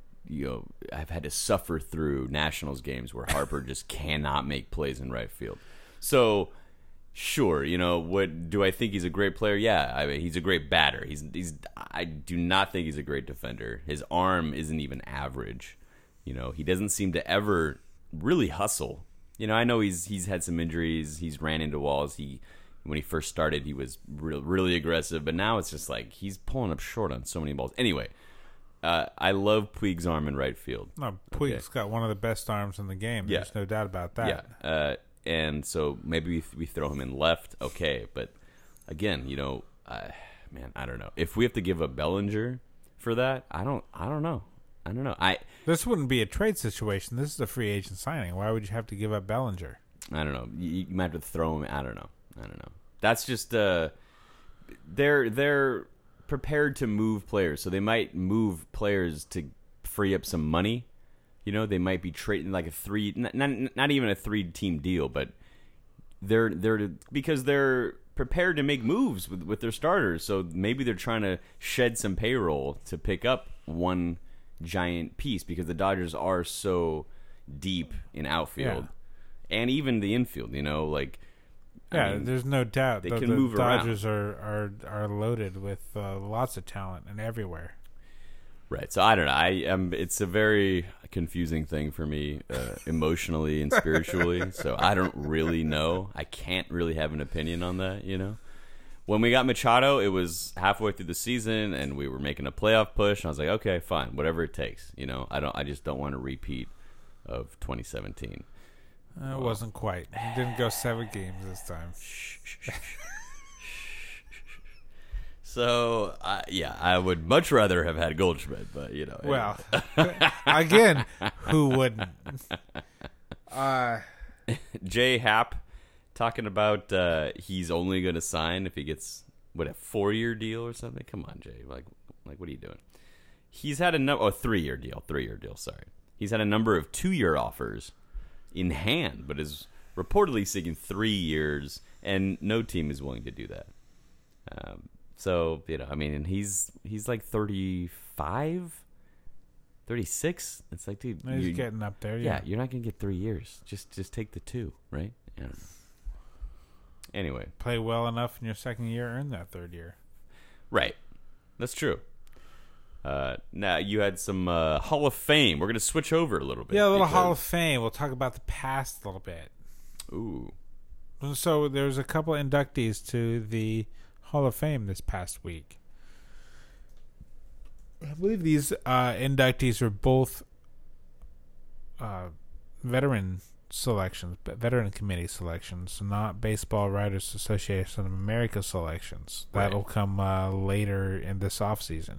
suffer through Nationals games where Harper just cannot make plays in right field. So, sure, what do I think he's a great player? Yeah, I mean, he's a great batter. I do not think he's a great defender. His arm isn't even average. He doesn't seem to ever really hustle. I know he's had some injuries. He's ran into walls. When he first started, he was really aggressive, but now it's just like he's pulling up short on so many balls. Anyway, I love Puig's arm in right field. No, Puig's got one of the best arms in the game. Yeah. There's no doubt about that. Yeah, and so maybe we throw him in left, okay. But again, man, I don't know. If we have to give up Bellinger for that, I don't know. This wouldn't be a trade situation. This is a free agent signing. Why would you have to give up Bellinger? I don't know. You might have to throw him. I don't know. That's just they're prepared to move players, so they might move players to free up some money. They might be trading like not even a 3-team deal, but they're because they're prepared to make moves with their starters. So maybe they're trying to shed some payroll to pick up one giant piece because the Dodgers are so deep in outfield and even the infield. There's no doubt they that can the move Dodgers around. are loaded with lots of talent and everywhere. Right. So I don't know. It's a very confusing thing for me emotionally and spiritually. So I don't really know. I can't really have an opinion on that. When we got Machado, it was halfway through the season and we were making a playoff push. And I was like, okay, fine, whatever it takes. I just don't want a repeat of 2017. It wasn't quite. He didn't go 7 games this time. So, I would much rather have had Goldschmidt, but, Well, again, who wouldn't? Jay Happ talking about he's only going to sign if he gets, a 4-year deal or something? Come on, Jay. Like what are you doing? He's had a 3-year deal. 3-year deal, sorry. He's had a number of 2-year offers in hand, but is reportedly seeking 3 years, and no team is willing to do that. So, and he's like 35, 36. It's like, dude, he's getting up there. Yeah, you're not gonna get 3 years. Just take the 2, right? I don't know. Anyway, play well enough in your second year, earn that 3rd year. Right, that's true. Now, you had some Hall of Fame. We're going to switch over a little bit. Yeah, a little Hall of Fame. We'll talk about the past a little bit. Ooh. So there's a couple inductees to the Hall of Fame this past week. I believe these inductees are both veteran selections, veteran committee selections, not Baseball Writers Association of America selections. Right. That'll come later in this offseason.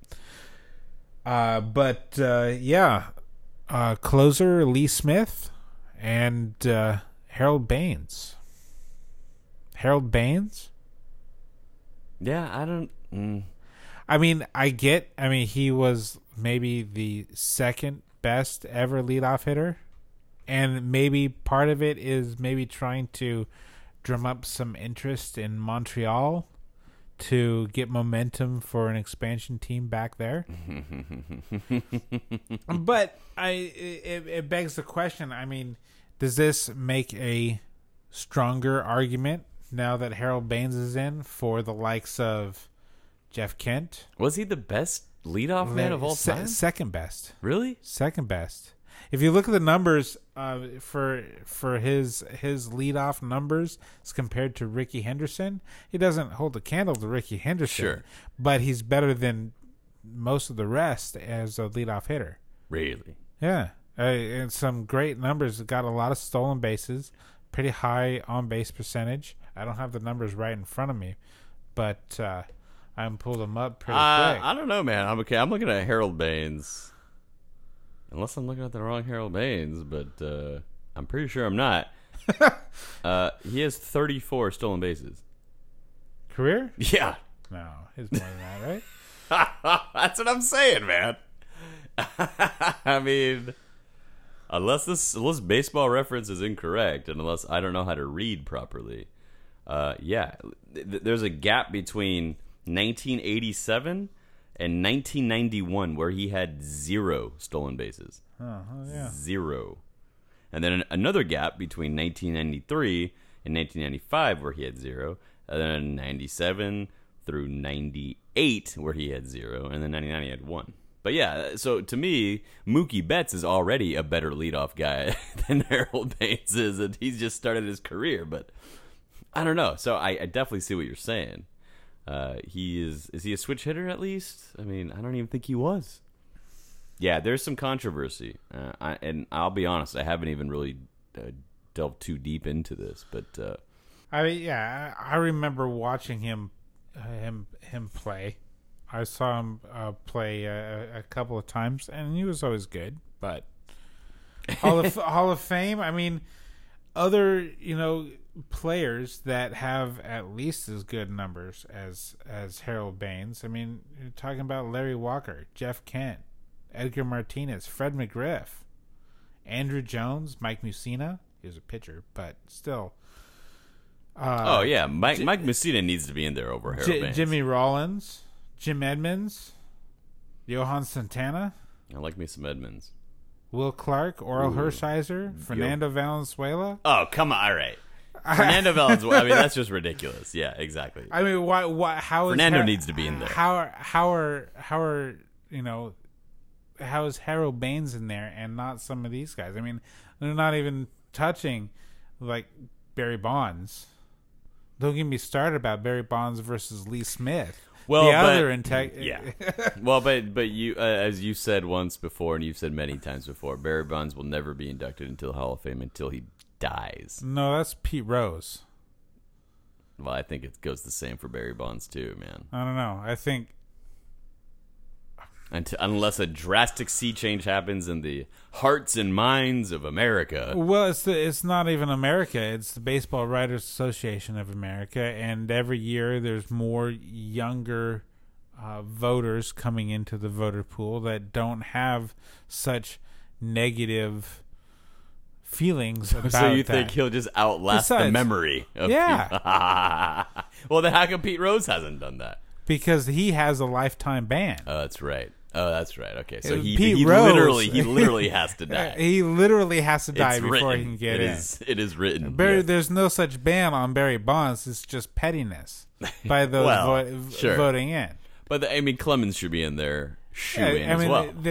Closer Lee Smith and Harold Baines. Harold Baines? Yeah, I don't. I mean, he was maybe the second best ever leadoff hitter. And maybe part of it is maybe trying to drum up some interest in Montreal to get momentum for an expansion team back there. But it begs the question, I mean, does this make a stronger argument now that Harold Baines is in for the likes of Jeff Kent? Was he the best leadoff man of all time? Second best. Really? Second best. If you look at the numbers for his leadoff numbers as compared to Ricky Henderson, he doesn't hold a candle to Ricky Henderson. Sure. But he's better than most of the rest as a leadoff hitter. Really? Yeah. And some great numbers. Got a lot of stolen bases, pretty high on-base percentage. I don't have the numbers right in front of me, but I pulled them up pretty quick. I don't know, man. I'm okay. I'm looking at Harold Baines. Unless I'm looking at the wrong Harold Baines, but I'm pretty sure I'm not. He has 34 stolen bases. Career? Yeah. No, he's more than that, right? That's what I'm saying, man. I mean, unless baseball reference is incorrect, and unless I don't know how to read properly, there's a gap between 1987 and 1991 where he had 0 stolen bases. Yeah. 0. And then another gap between 1993 and 1995 where he had 0, and then 97 through 98 where he had 0, and then 99 he had 1. But yeah, so to me, Mookie Betts is already a better leadoff guy than Harold Baines is, and he's just started his career. But I don't know. So I definitely see what you're saying. Is he a switch hitter at least? I mean, I don't even think he was. Yeah, there's some controversy, and I'll be honest, I haven't even really delved too deep into this. But I remember watching him play. I saw him play a couple of times, and he was always good. But Hall of Fame. I mean, other players that have at least as good numbers as Harold Baines. I mean, you're talking about Larry Walker, Jeff Kent, Edgar Martinez, Fred McGriff, Andrew Jones, Mike Mussina. He was a pitcher, but still. Mike Mussina needs to be in there over Harold Baines. Jimmy Rollins, Jim Edmonds, Johan Santana. I like me some Edmonds. Will Clark, Oral Hershiser, Fernando Valenzuela. Oh, come on! All right. Fernando Valenzuela. I mean, that's just ridiculous. Yeah, exactly. I mean, why? How Fernando needs to be in there? How is Harold Baines in there and not some of these guys? I mean, they're not even touching like Barry Bonds. Don't get me started about Barry Bonds versus Lee Smith. Well, Well, but you, as you said once before, and you've said many times before, Barry Bonds will never be inducted into the Hall of Fame until he dies. No, that's Pete Rose. Well, I think it goes the same for Barry Bonds too, man. I don't know. I think unless a drastic sea change happens in the hearts and minds of America. Well, it's not even America. It's the Baseball Writers Association of America, and every year there's more younger voters coming into the voter pool that don't have such negative feelings about So you think he'll just outlast the memory of Well, then how come Pete Rose hasn't done that? Because he has a lifetime ban. Oh, that's right. Okay, so he Rose, literally has to die. He literally has to die before written. he can get in. It is written. There's no such ban on Barry Bonds. It's just pettiness by those voting in. But Clemens should be in there. Jeff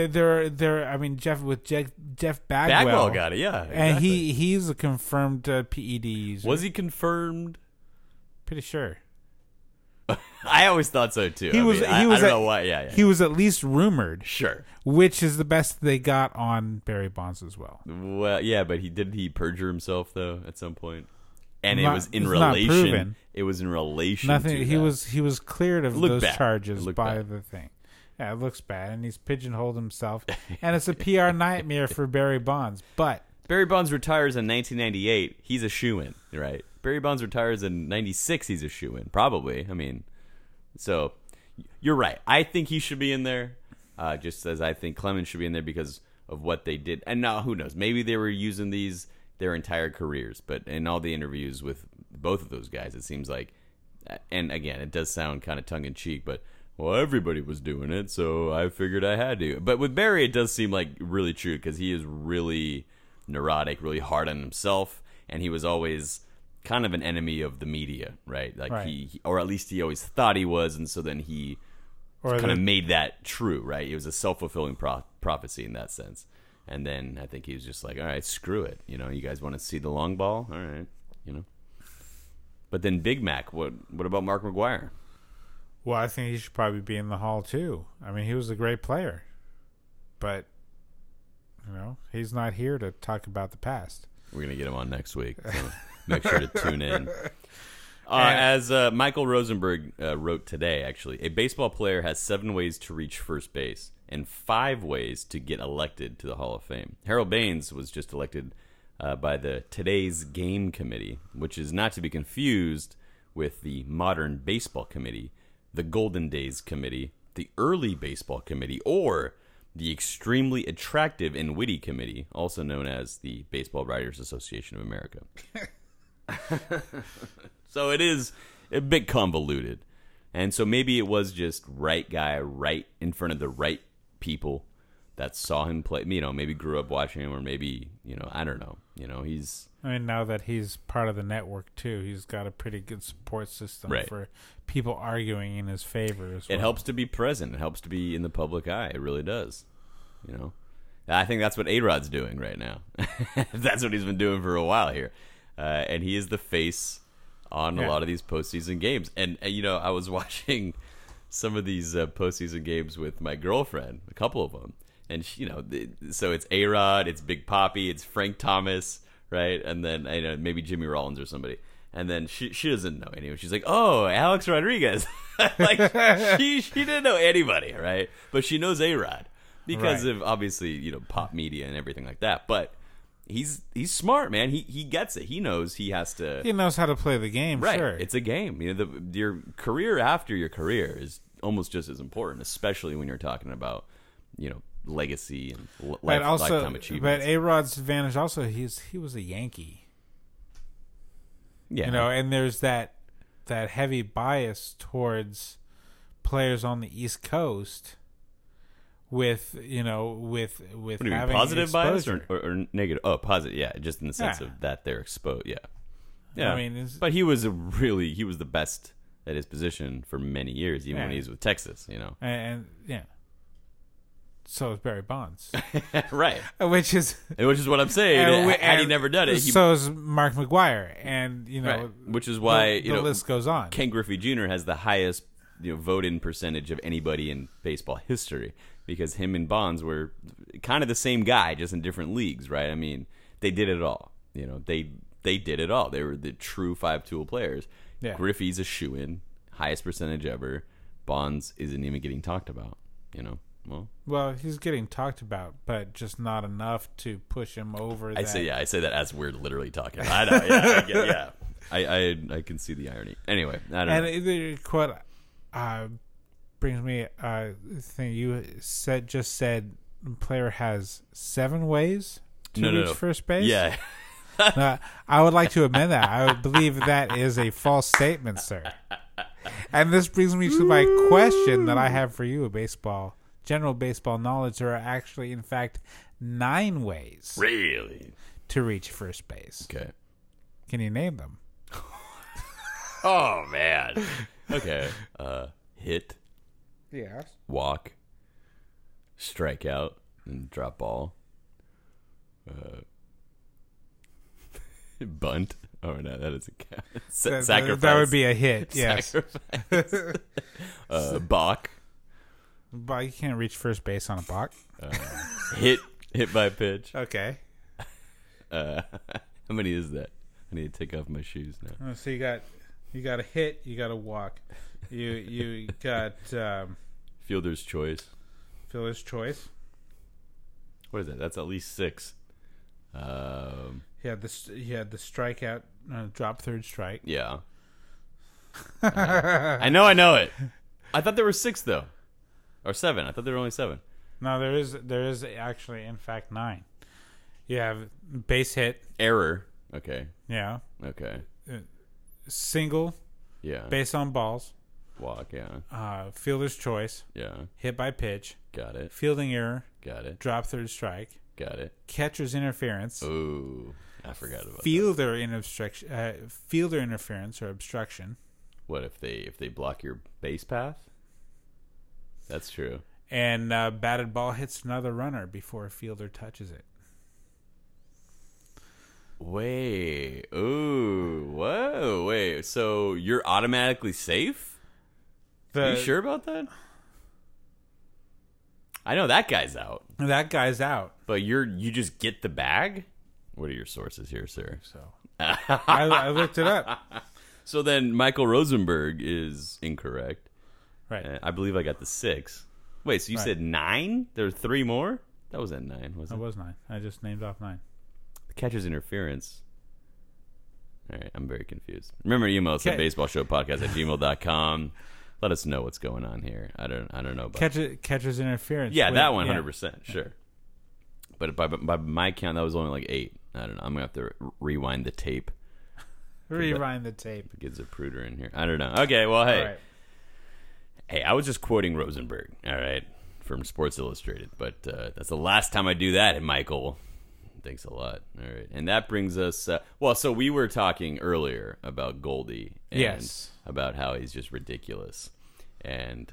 Bagwell got it. Yeah, exactly. And he's a confirmed PED user. Was he confirmed? Pretty sure. I always thought so too. I don't know why. Yeah. He was at least rumored. Sure. Which is the best they got on Barry Bonds as well. Well, yeah, but didn't he perjure himself though at some point? And it was in relation. It was in relation. Nothing. To he was cleared of those charges by the thing. Yeah, it looks bad, and he's pigeonholed himself, and it's a PR nightmare for Barry Bonds. But Barry Bonds retires in 1998. He's a shoo-in, right? Barry Bonds retires in 96. He's a shoo-in, probably. I mean, so you're right. I think he should be in there, just as I think Clemens should be in there because of what they did. And now, who knows? Maybe they were using these their entire careers. But in all the interviews with both of those guys, it seems like, and again, it does sound kind of tongue-in-cheek, but, well, everybody was doing it, so I figured I had to. But with Barry, it does seem like really true because he is really neurotic, really hard on himself, and he was always kind of an enemy of the media, right? Like Right. he or at least he always thought he was, and so then he kind of made that true, right? It was a self-fulfilling prophecy in that sense. And then I think he was just like, all right, screw it. You know, you guys want to see the long ball? All right, you know. But then Big Mac, what about Mark McGwire? Well, I think he should probably be in the Hall, too. I mean, he was a great player. But, he's not here to talk about the past. We're going to get him on next week, so make sure to tune in. As Michael Rosenberg wrote today, actually, a baseball player has 7 ways to reach first base and 5 ways to get elected to the Hall of Fame. Harold Baines was just elected by the Today's Game Committee, which is not to be confused with the Modern Baseball Committee, the Golden Days Committee, the Early Baseball Committee, or the Extremely Attractive and Witty Committee, also known as the Baseball Writers Association of America. So it is a bit convoluted. And so maybe it was just right guy, right in front of the right people that saw him play, maybe grew up watching him, or maybe, I don't know. He's... I mean, now that he's part of the network, too, he's got a pretty good support system for people arguing in his favor as well. It helps to be present. It helps to be in the public eye. It really does. I think that's what A-Rod's doing right now. That's what he's been doing for a while here. And he is the face on a lot of these postseason games. And I was watching some of these postseason games with my girlfriend, a couple of them. And, so it's A-Rod, it's Big Papi, it's Frank Thomas, right? And then maybe Jimmy Rollins or somebody. And then she doesn't know anyone. She's like, oh, Alex Rodriguez. Like, she didn't know anybody, right? But she knows A-Rod because of, obviously, pop media and everything like that. But he's smart, man. He gets it. He knows he has to. He knows how to play the game. Right. Sure. It's a game. Your career after your career is almost just as important, especially when you're talking about, legacy and lifetime achievements. But A-Rod's advantage also, he was a Yankee. Yeah. And there's that heavy bias towards players on the East Coast with What do you mean, having positive bias exposure. or negative? Oh, positive. Yeah, just in the sense of that they're exposed. Yeah. Yeah. I mean, but he was the best at his position for many years, even when he was with Texas, And so is Barry Bonds. Right. Which is what I'm saying. Had he never done it, so is Mark McGwire, and right. Which is why the list goes on. Ken Griffey Jr. has the highest vote-in percentage of anybody in baseball history because him and Bonds were kind of the same guy, just in different leagues, right? I mean, they did it all. They did it all. They were the true 5-tool players. Yeah. Griffey's a shoo-in, highest percentage ever. Bonds isn't even getting talked about. Well, he's getting talked about, but just not enough to push him over. I say that as we're literally talking. I know. Yeah, I get, yeah. I can see the irony. Anyway, I don't know. And the quote brings me thing you said. Player has 7 ways to reach first base. Yeah. I would like to amend that. I would believe that is a false statement, sir. And this brings me to my question that I have for you: general baseball knowledge. There are actually, in fact, 9 ways really to reach first base. Okay. Can you name them? Oh man. Okay. Hit. Yes. Walk. Strike out and drop ball. Bunt. Oh no, that is a sacrifice. That would be a hit. Yes. Balk. But you can't reach first base on a balk. Hit by pitch. Okay. How many is that? I need to take off my shoes now. So you got a hit. You got a walk. You got fielder's choice. Fielder's choice. What is that? That's at least 6. He had the strikeout, drop third strike. Yeah. I know it. I thought there were 6 though, or 7. I thought there were only 7. No, there is actually, in fact, 9. You have base hit. Error. Okay. Yeah. Okay. Single. Yeah. Base on balls. Walk. Yeah. Fielder's choice. Yeah. Hit by pitch. Got it. Fielding error. Got it. Drop third strike. Got it. Catcher's interference. Ooh, I forgot about Fielder fielder interference or obstruction. What if they block your base path? That's true. And batted ball hits another runner before a fielder touches it. Wait. Ooh. Whoa. Wait. So you're automatically safe? Are you sure about that? I know that guy's out. That guy's out. But you just get the bag? What are your sources here, sir? So I looked it up. So then Michael Rosenberg is incorrect. Right. I believe I got the 6. Wait, so you said 9? There were 3 more? That was at 9, wasn't it? That was 9. I just named off 9. The catcher's interference. All right, I'm very confused. Remember, email us at baseballshowpodcast@gmail.com. Let us know what's going on here. I don't know about catcher's interference. Yeah, that one, 100%, sure. But by my count, that was only like 8. I don't know. I'm gonna have to rewind the tape. Rewind the tape. Get Zapruder in here. I don't know. Okay, well, hey. Right. Hey, I was just quoting Rosenberg, all right, from Sports Illustrated. But that's the last time I do that, Michael. Thanks a lot. All right. And that brings us... so we were talking earlier about Goldie. And yes. About how he's just ridiculous. And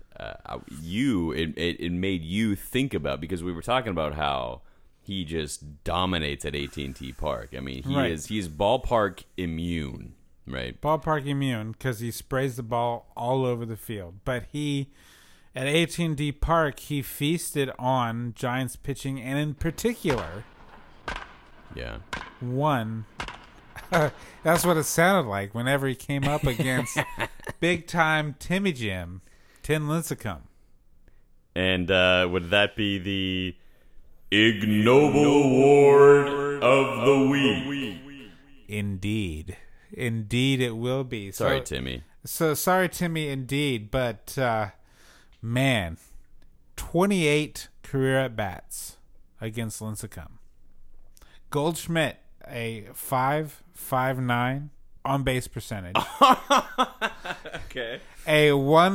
it made you think about... Because we were talking about how he just dominates at AT&T Park. I mean, he's ballpark immune, right? Ballpark immune because he sprays the ball all over the field. But at AT&T Park, he feasted on Giants pitching, and in particular... Yeah. One. That's what it sounded like whenever he came up against big-time Timmy Jim, Tim Lincecum. And would that be the Ignoble Award of the Week? Indeed. Indeed it will be. Sorry, Timmy. So, sorry, Timmy, indeed. But, man, 28 career at-bats against Lincecum. Goldschmidt, a 5.59 on base percentage. Okay. A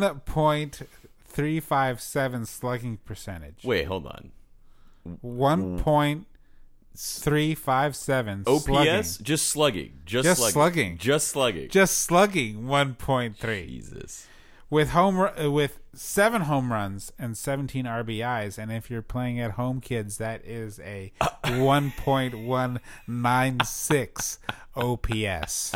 1.357 slugging percentage. Wait, hold on. 1.357 OPS? slugging. Just slugging. Just slugging. Just slugging. Just slugging 1.3. Jesus. With 7 home runs and 17 RBIs, and if you're playing at home, kids, that is a 1.196 OPS.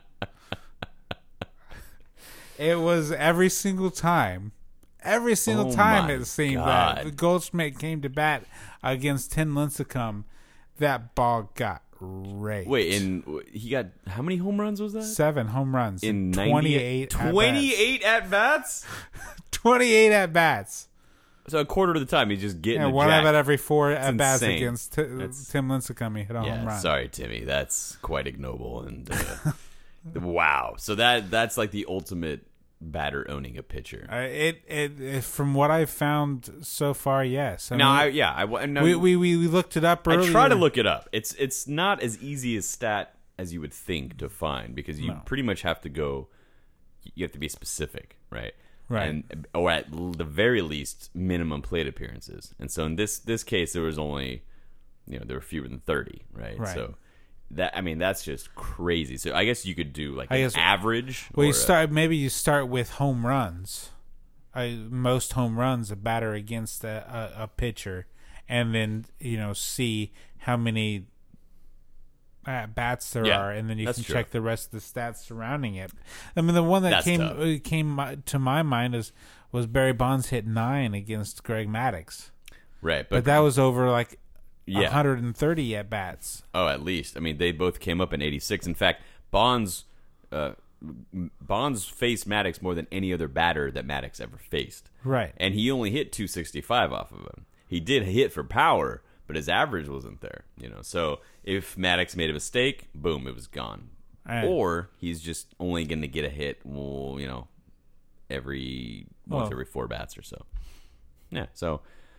It was every single time it seemed that Goldschmidt came to bat against Tim Lincecum, that ball got raked. Wait, and he got how many home runs was that? 7 home runs in 28 at-bats? 28 at-bats. So a quarter of the time he's just getting a one jack. out of every 4 at-bats insane. against Tim Lincecum. He hit a home run. Sorry, Timmy. That's quite ignoble. And wow. So that's like the ultimate batter owning a pitcher. It from what I've found so far, yes. We looked it up earlier. I try to look it up. It's not as easy a stat as you would think to find because you pretty much have to go. You have to be specific, right? Right. Or at the very least, minimum plate appearances. And so in this case, there was only, there were fewer than 30, right? Right. So that's just crazy. So I guess you could do like an average. Well, you start with home runs. Most home runs, a batter against a pitcher, and then see how many bats there are, and then you can check the rest of the stats surrounding it. I mean, the one that came to my mind was Barry Bonds hit 9 against Greg Maddux, right? But that was over 130 at bats. Oh, at least. I mean, they both came up in 86. In fact, Bonds faced Maddux more than any other batter that Maddux ever faced. Right. And he only hit 265 off of him. He did hit for power, but his average wasn't there. So if Maddux made a mistake, boom, it was gone. Or he's just only going to get a hit, once every 4 bats or so. Yeah, so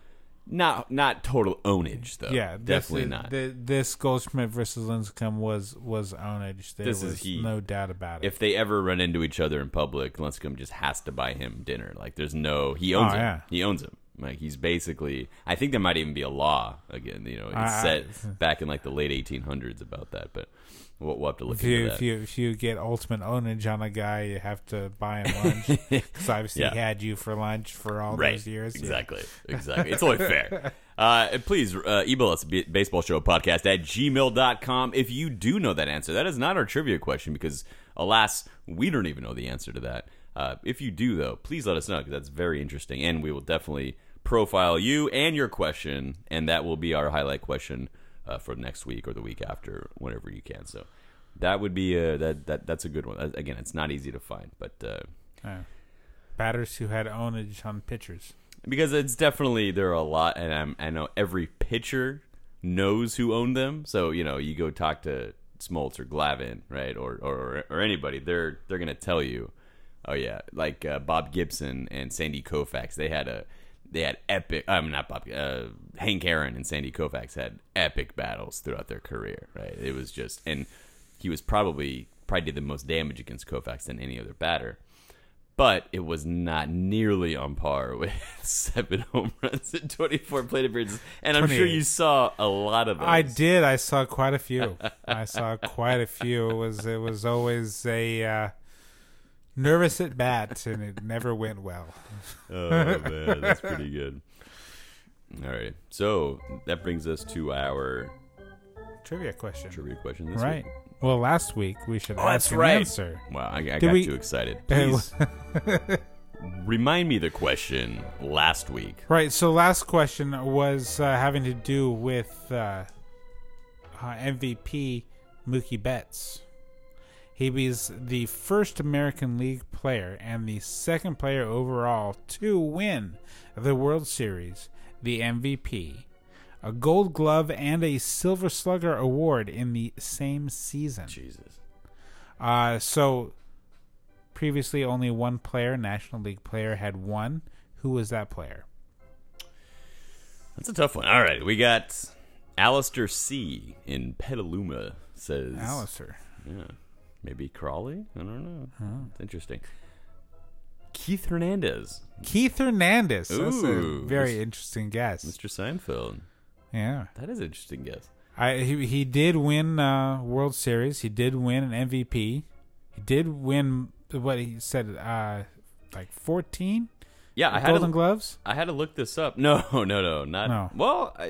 not total ownage though. Yeah, definitely not. This Goldschmidt versus Lincecum was ownage. There This was is he. no doubt about it. If they ever run into each other in public, Lincecum just has to buy him dinner. Like he owns him. Yeah. He owns him. Like he's basically. I think there might even be a law again. It's set back in like the late 1800s about that, but. We'll have to look into that. If you get ultimate ownage on a guy, you have to buy him lunch because obviously he had you for lunch for all those years. Exactly. It's only fair. Please email us baseballshowpodcast@gmail.com if you do know that answer. That is not our trivia question because, alas, we don't even know the answer to that. If you do, though, please let us know because that's very interesting, and we will definitely profile you and your question, and that will be our highlight question for next week or the week after, whenever you can. So that would be that's a good one. Again, it's not easy to find, but batters who had ownage on pitchers, because it's definitely there are a lot, and I know every pitcher knows who owned them. So you go talk to Smoltz or Glavine, right, or anybody, they're gonna tell you, oh yeah, like Bob Gibson and Sandy Koufax, they had epic. Hank Aaron and Sandy Koufax had epic battles throughout their career. Right, it was just, and he was probably did the most damage against Koufax than any other batter. But it was not nearly on par with 7 home runs and 24 plate appearances. And I'm sure you saw a lot of those. I did. I saw quite a few. It was always a nervous at bat, and it never went well. Oh, man, that's pretty good. All right. So that brings us to our trivia question this right. week. Well, last week we should ask an right. answer. Wow, I got too excited. Please remind me the question last week. Right, so last question was having to do with MVP Mookie Betts. He was the first American League player and the second player overall to win the World Series, the MVP, a Gold Glove, and a Silver Slugger award in the same season. Jesus. So previously only one player, National League player, had won. Who was that player? That's a tough one. All right, we got Alistair C. in Petaluma says. Alistair. Yeah. Maybe Crawley? I don't know. It's interesting. Keith Hernandez. Keith Hernandez. Ooh, that's a very interesting guess. Mr. Seinfeld. Yeah. That is an interesting guess. He did win World Series. He did win an MVP. He did win, what he said, like 14? Yeah, I had Golden Gloves? I had to look this up. No. Well, I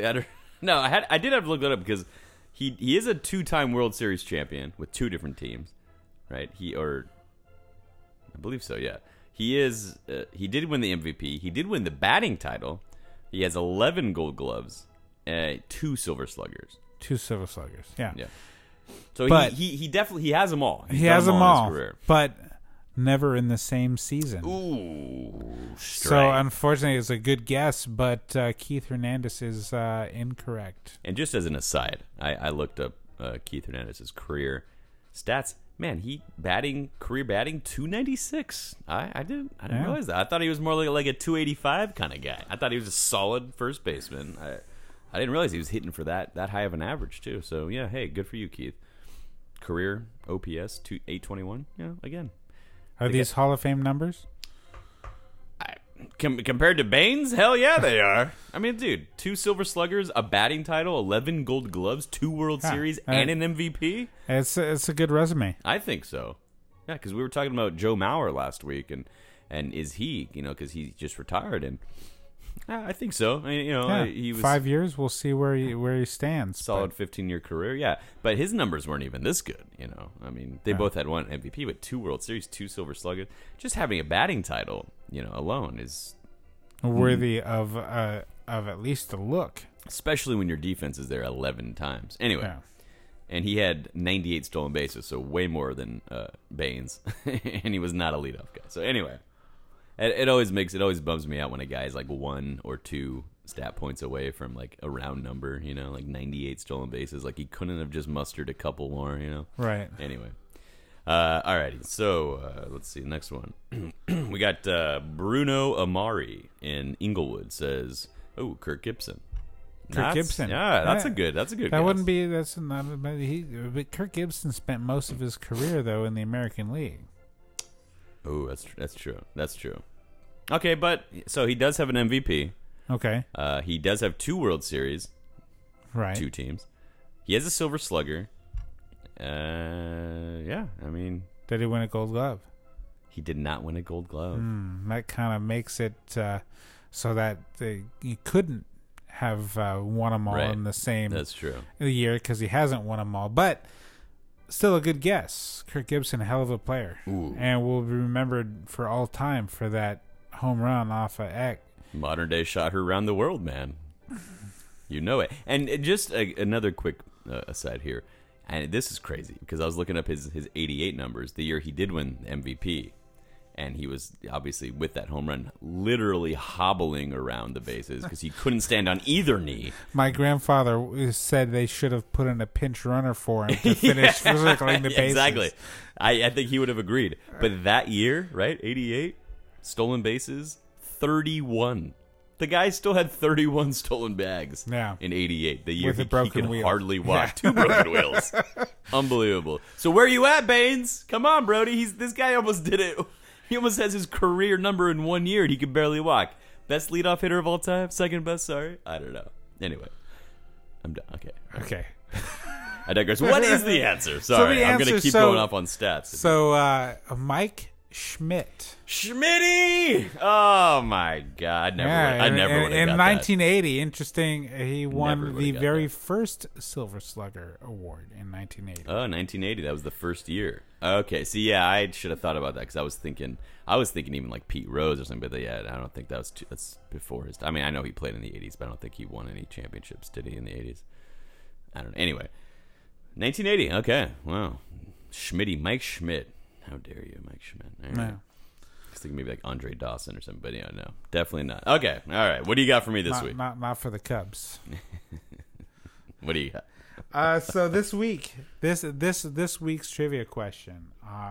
did have to look that up because he is a 2-time World Series champion with 2 different teams, right? I believe so. Yeah, he is. He did win the MVP. He did win the batting title. He has 11 Gold Gloves, 2 Silver Sluggers. 2 Silver Sluggers. Yeah. So he definitely has them all. He has them all, but never in the same season. Ooh, so unfortunately, it's a good guess, but Keith Hernandez is incorrect. And just as an aside, I looked up Keith Hernandez's career stats. Man, career batting 296. I didn't realize that. I thought he was more like a 285 kind of guy. I thought he was a solid first baseman. I didn't realize he was hitting for that high of an average too. So yeah, hey, good for you, Keith. Career OPS 821. Yeah, again. Are these Hall of Fame numbers? Compared to Baines, hell yeah, they are. I mean, dude, 2 Silver Sluggers, a batting title, 11 Gold Gloves, 2 World Series, and an MVP. It's a good resume. I think so. Yeah, because we were talking about Joe Mauer last week, and is he, because he just retired, and I think so. I mean, he was 5 years. We'll see where he stands. Solid 15-year career, yeah. But his numbers weren't even this good. I mean, they both had 1 MVP, but 2 World Series, 2 Silver Sluggers. Just having a batting title, alone is worthy of at least a look. Especially when your defense is there 11 times. Anyway, and he had 98 stolen bases, so way more than Baines, and he was not a leadoff guy. So anyway. It always bums me out when a guy is like 1 or 2 stat points away from like a round number, like 98 stolen bases. Like he couldn't have just mustered a couple more, Right. Anyway. Alrighty, so let's see. Next one. We got Bruno Amari in Inglewood says, "Oh, Kirk Gibson." Gibson. Yeah, that's a good. That's a good. That guess. wouldn't be. That's not. But Kirk Gibson spent most of his career though in the American League. Oh, that's true. That's true. Okay, but so he does have an MVP. Okay. He does have 2 World Series. Right. 2 teams. He has a Silver Slugger. Yeah, I mean, Did he win a Gold Glove? he did not win a Gold Glove. That kind of makes it so that you couldn't have won them all Right. in the same That's true. year because he hasn't won them all. But still a good guess. Kirk Gibson, a hell of a player. Ooh. And will be remembered for all time for that home run off of Eck. Modern day shot her around the world, man. You know it. And just another quick aside here. And this is crazy because I was looking up his 88 numbers, the year he did win MVP. And he was obviously with that home run literally hobbling around the bases because he couldn't stand on either knee. My grandfather said they should have put in a pinch runner for him to finish circling the bases. Exactly. I think he would have agreed. But that year, right, 88, stolen bases, 31. The guy still had 31 stolen bags in 88, the year With a he broken could wheel. hardly walk. 2 broken wheels. Unbelievable. So where you at, Baines? Come on, Brody. This guy almost did it. He almost has his career number in 1 year and he could barely walk. Best leadoff hitter of all time? Second best? Sorry? I don't know. Anyway. I'm done. Okay. I digress. What is the answer? Sorry. I'm going to keep going off on stats. So, Mike Schmidt. Schmitty! Oh, my God. I never would have in got 1980, interesting, he won would've the got very that. first Silver Slugger award in 1980. Oh, 1980. That was the first year. Okay. See, yeah, I should have thought about that because I was thinking even like Pete Rose or something. But yeah, I don't think that's before his time. I mean, I know he played in the 80s, but I don't think he won any championships, did he, in the 80s? I don't know. Anyway, 1980. Okay. Wow. Schmitty. Mike Schmidt. How dare you, Mike Schmidt? All right. No. I was thinking maybe like Andre Dawson or something, but yeah, no, definitely not. Okay, all right. What do you got for me this week? Not for the Cubs. What do you got? So this week, this week's trivia question.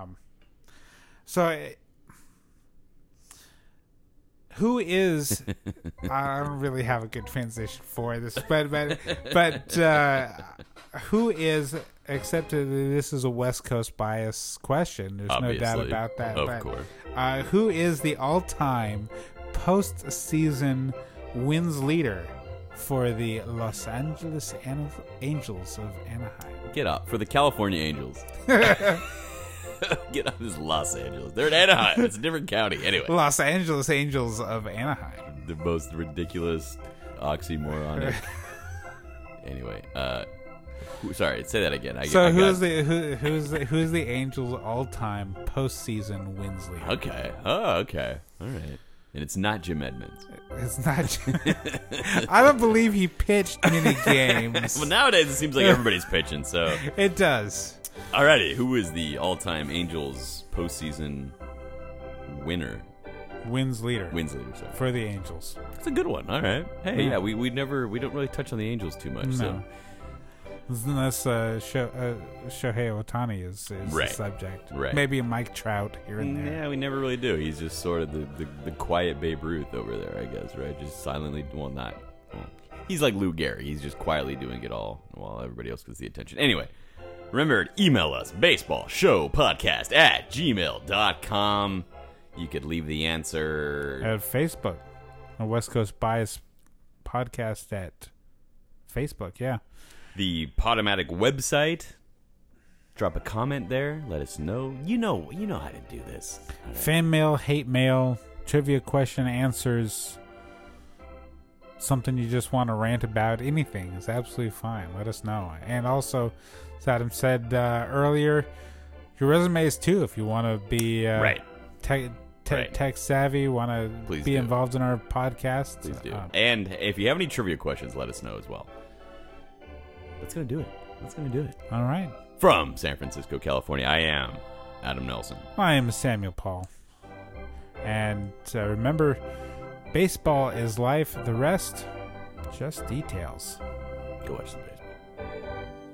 Who is? I don't really have a good transition for this, but who is? Except that this is a West Coast bias question. There's Obviously, no doubt about that. Of course. Who is the all-time postseason wins leader for the Los Angeles Angels of Anaheim? Get up for the California Angels. Get up, this is Los Angeles. They're in Anaheim. It's a different county. Anyway, Los Angeles Angels of Anaheim. the most ridiculous oxymoronic. Anyway, sorry, say that again. Who's the Angels' all-time postseason wins leader? Okay. Oh, okay. All right. And it's not Jim Edmonds. It's not. I don't believe he pitched many games. Well, nowadays it seems like everybody's pitching. So it does. Alrighty, who is the all-time Angels postseason winner? Wins leader. Sorry. For the Angels. That's a good one. All right. Hey, yeah, we don't really touch on the Angels too much. No. So. Unless Shohei Ohtani is Right. the subject. Right. Maybe Mike Trout here and there. Yeah, we never really do. He's just sort of the quiet Babe Ruth over there, I guess, right? Just silently, he's like Lou Gehrig. He's just quietly doing it all while everybody else gets the attention. Anyway, remember to email us, baseballshowpodcast@gmail.com. You could leave the answer At Facebook. A West Coast Bias podcast at Facebook, yeah. the Podomatic website. Drop a comment there. Let us know. You know how to do this. All right. Fan mail, hate mail, trivia question, answers, something you just want to rant about, anything is absolutely fine. Let us know. And also, as Adam said earlier, your resumes too, if you want to be Right. tech savvy, want to Please be do. involved in our podcast. Please do. And if you have any trivia questions, let us know as well. That's going to do it. All right. From San Francisco, California, I am Adam Nelson. I am Samuel Paul. And remember, baseball is life. The rest, just details. Go watch some baseball.